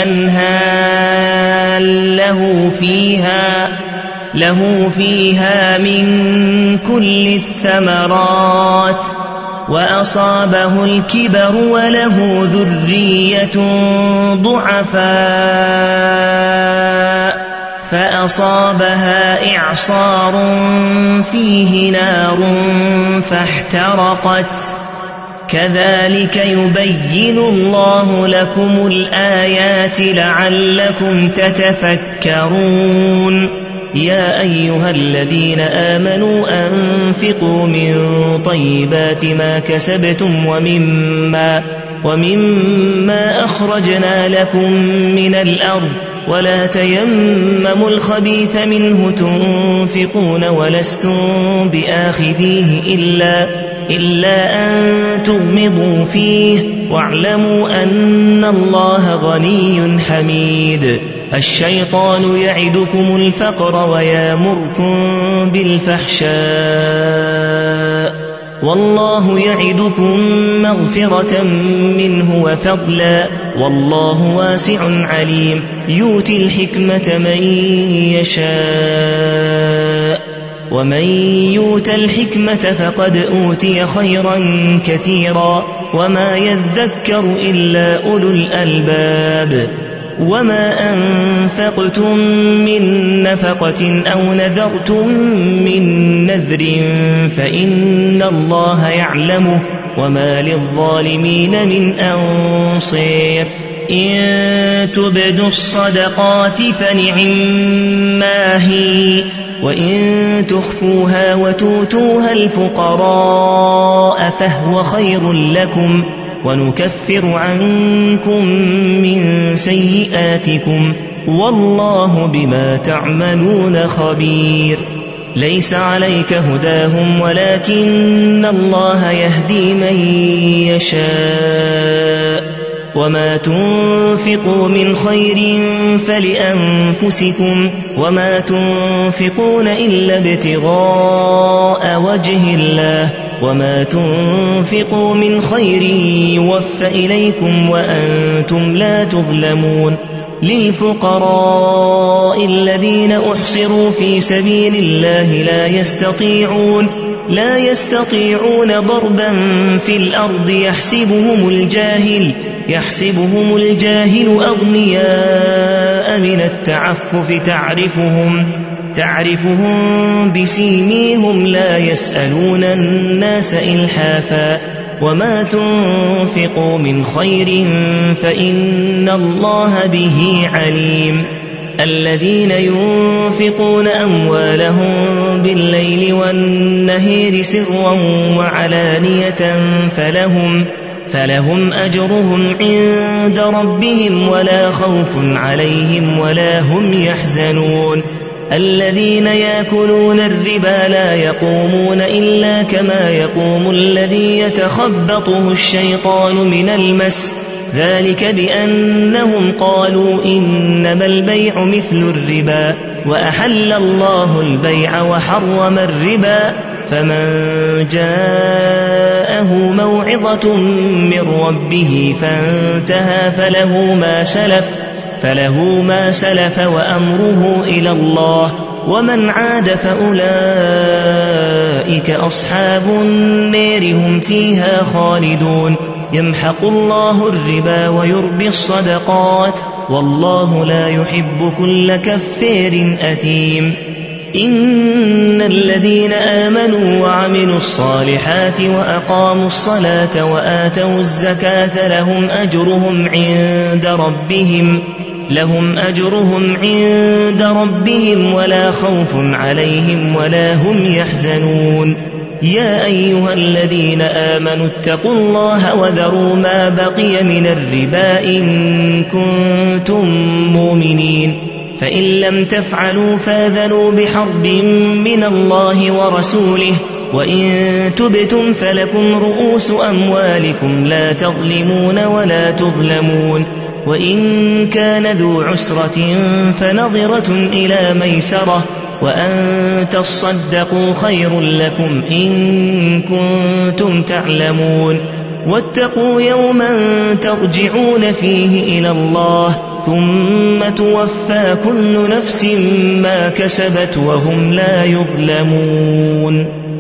الأنهار له فيها له فيها من كل الثمرات، وأصابه الكبر وله ذرية ضعفاء فأصابها إعصار فيه نار فاحترقت كذلك يبين الله لكم الآيات لعلكم تتفكرون يا أيها الذين آمنوا أنفقوا من طيبات ما كسبتم ومما, ومما أخرجنا لكم من الأرض ولا تيمموا الخبيث منه تنفقون ولستم بآخذيه إلا, إلا أن تغمضوا فيه واعلموا أن الله غني حميد الشيطان يعدكم الفقر ويامركم بالفحشاء والله يعدكم مغفرة منه وفضلا والله واسع عليم يؤتي الحكمة من يشاء ومن يؤت الحكمة فقد أوتي خيرا كثيرا وما يذكر إلا أولو الألباب وما أنفقتم من نفقة أو نذرتم من نذر فإن الله يعلمه وما للظالمين من أنصير إن تبدوا الصدقات فنعما هي وإن تخفوها وتؤتوها الفقراء فهو خير لكم ونكفر عنكم من سيئاتكم والله بما تعملون خبير ليس عليك هداهم ولكن الله يهدي من يشاء وما تنفقوا من خير فلأنفسكم وما تنفقون إلا ابتغاء وجه الله وما تنفقوا من خير يوفى إليكم وأنتم لا تظلمون للفقراء الذين أحصروا في سبيل الله لا يستطيعون لا يستطيعون ضربا في الأرض يحسبهم الجاهل يحسبهم الجاهل أغنياء من التعفف تعرفهم تعرفهم بسيميهم لا يسألون الناس إلحافا وما تنفقوا من خير فإن الله به عليم الذين ينفقون أموالهم بالليل والنهار سرا وعلانية فلهم فلهم أجرهم عند ربهم ولا خوف عليهم ولا هم يحزنون الذين يأكلون الربا لا يقومون إلا كما يقوم الذي يتخبطه الشيطان من المس ذلك بأنهم قالوا إنما البيع مثل الربا وأحل الله البيع وحرم الربا فمن جاءه موعظة من ربه فانتهى فله ما سلف فله ما سلف وأمره إلى الله ومن عاد فأولئك أصحاب النار هم فيها خالدون يمحق الله الربا ويربي الصدقات والله لا يحب كل كفار أثيم إن الذين آمنوا وعملوا الصالحات وأقاموا الصلاة وآتوا الزكاة لهم أجرهم عند ربهم لهم أجرهم عند ربهم ولا خوف عليهم ولا هم يحزنون يا أيها الذين آمنوا اتقوا الله وذروا ما بقي من الربا إن كنتم مؤمنين فإن لم تفعلوا فاذنوا بحرب من الله ورسوله وإن تبتم فلكم رؤوس أموالكم لا تظلمون ولا تظلمون وإن كان ذو عسرة فنظرة إلى ميسرة وأن تصدقوا خير لكم إن كنتم تعلمون واتقوا يوما ترجعون فيه إلى الله ثم توفى كل نفس ما كسبت وهم لا يظلمون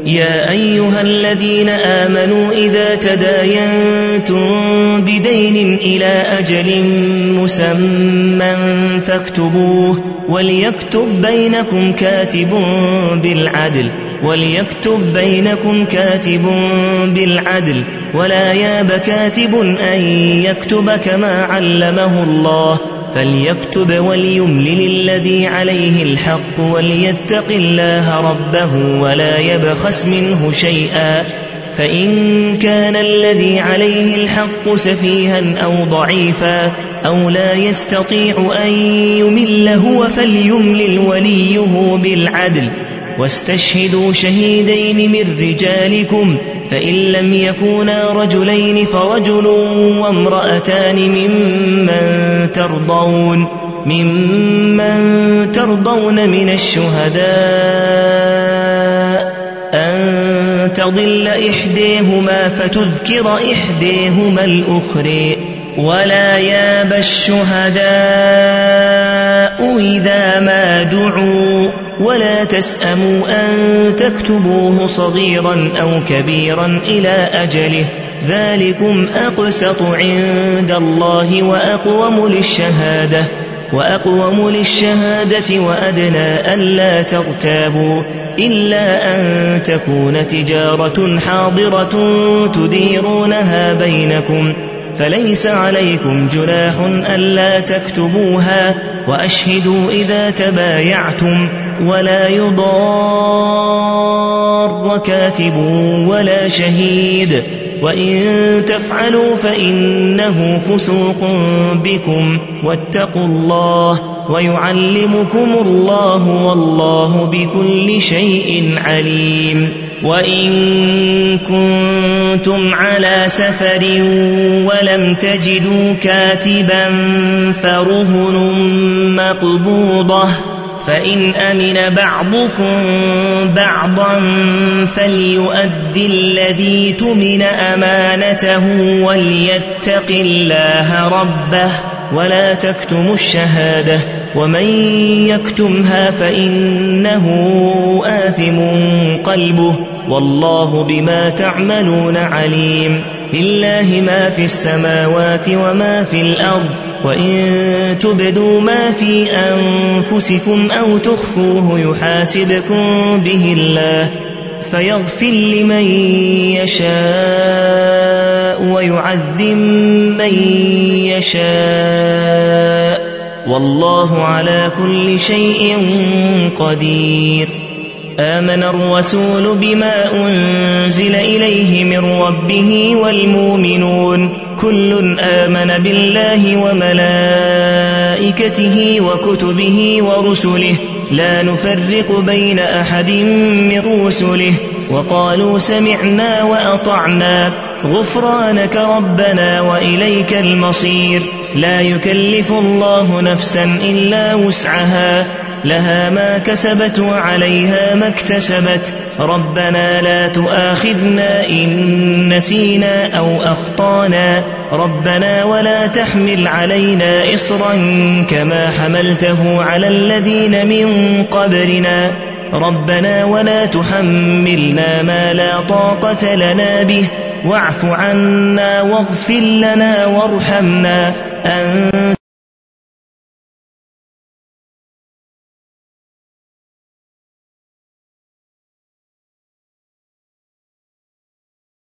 يا أيها الذين آمنوا إذا تداينتم بدين إلى أجل مسمى فاكتبوه وليكتب بينكم كاتب بالعدل وليكتب بينكم كاتب بالعدل ولا ياب كاتب أن يكتب كما علمه الله فليكتب وليملل الذي عليه الحق وليتق الله ربه ولا يبخس منه شيئا فإن كان الذي عليه الحق سفيها أو ضعيفا أو لا يستطيع أن يمل هو فليملل وليه بالعدل واستشهدوا شهيدين من رجالكم فإن لم يكونا رجلين فرجل وامرأتان ممن ترضون ممن ترضون من الشهداء أن تضل إحديهما فتذكر إحديهما الأخرى ولا ياب الشهداء إذا ما دعوا ولا تسأموا أن تكتبوه صغيرا أو كبيرا إلى أجله ذلكم أقسط عند الله وأقوم للشهادة وأقوم للشهادة وأدنى ألا ترتابوا إلا أن تكون تجارة حاضرة تديرونها بينكم فليس عليكم جناح ألا تكتبوها وأشهدوا إذا تبايعتم ولا يضار كاتب ولا شهيد وإن تفعلوا فإنه فسوق بكم واتقوا الله ويعلمكم الله والله بكل شيء عليم وإن كنتم على سفر ولم تجدوا كاتبا فرهن مقبوضة فإن أمن بعضكم بعضا فليؤدي الذي تمن أمانته وليتق الله ربه ولا تكتموا الشهادة ومن يكتمها فإنه آثم قلبه والله بما تعملون عليم لله ما في السماوات وما في الأرض وإن تبدوا ما في أنفسكم أو تخفوه يحاسبكم به الله فيغفر لمن يشاء ويعذب من يشاء والله على كل شيء قدير آمن الرسول بما أنزل إليه من ربه والمؤمنون كل آمن بالله وملائكته وكتبه ورسله لا نفرق بين أحد من رسله وقالوا سمعنا وأطعنا غفرانك ربنا وإليك المصير لا يكلف الله نفسا إلا وسعها لها ما كسبت وعليها ما اكتسبت ربنا لا تؤاخذنا إن نسينا أو أخطانا ربنا ولا تحمل علينا إصرا كما حملته على الذين من قبلنا ربنا ولا تحملنا ما لا طاقة لنا به واعف عنا واغفر لنا وارحمنا أنت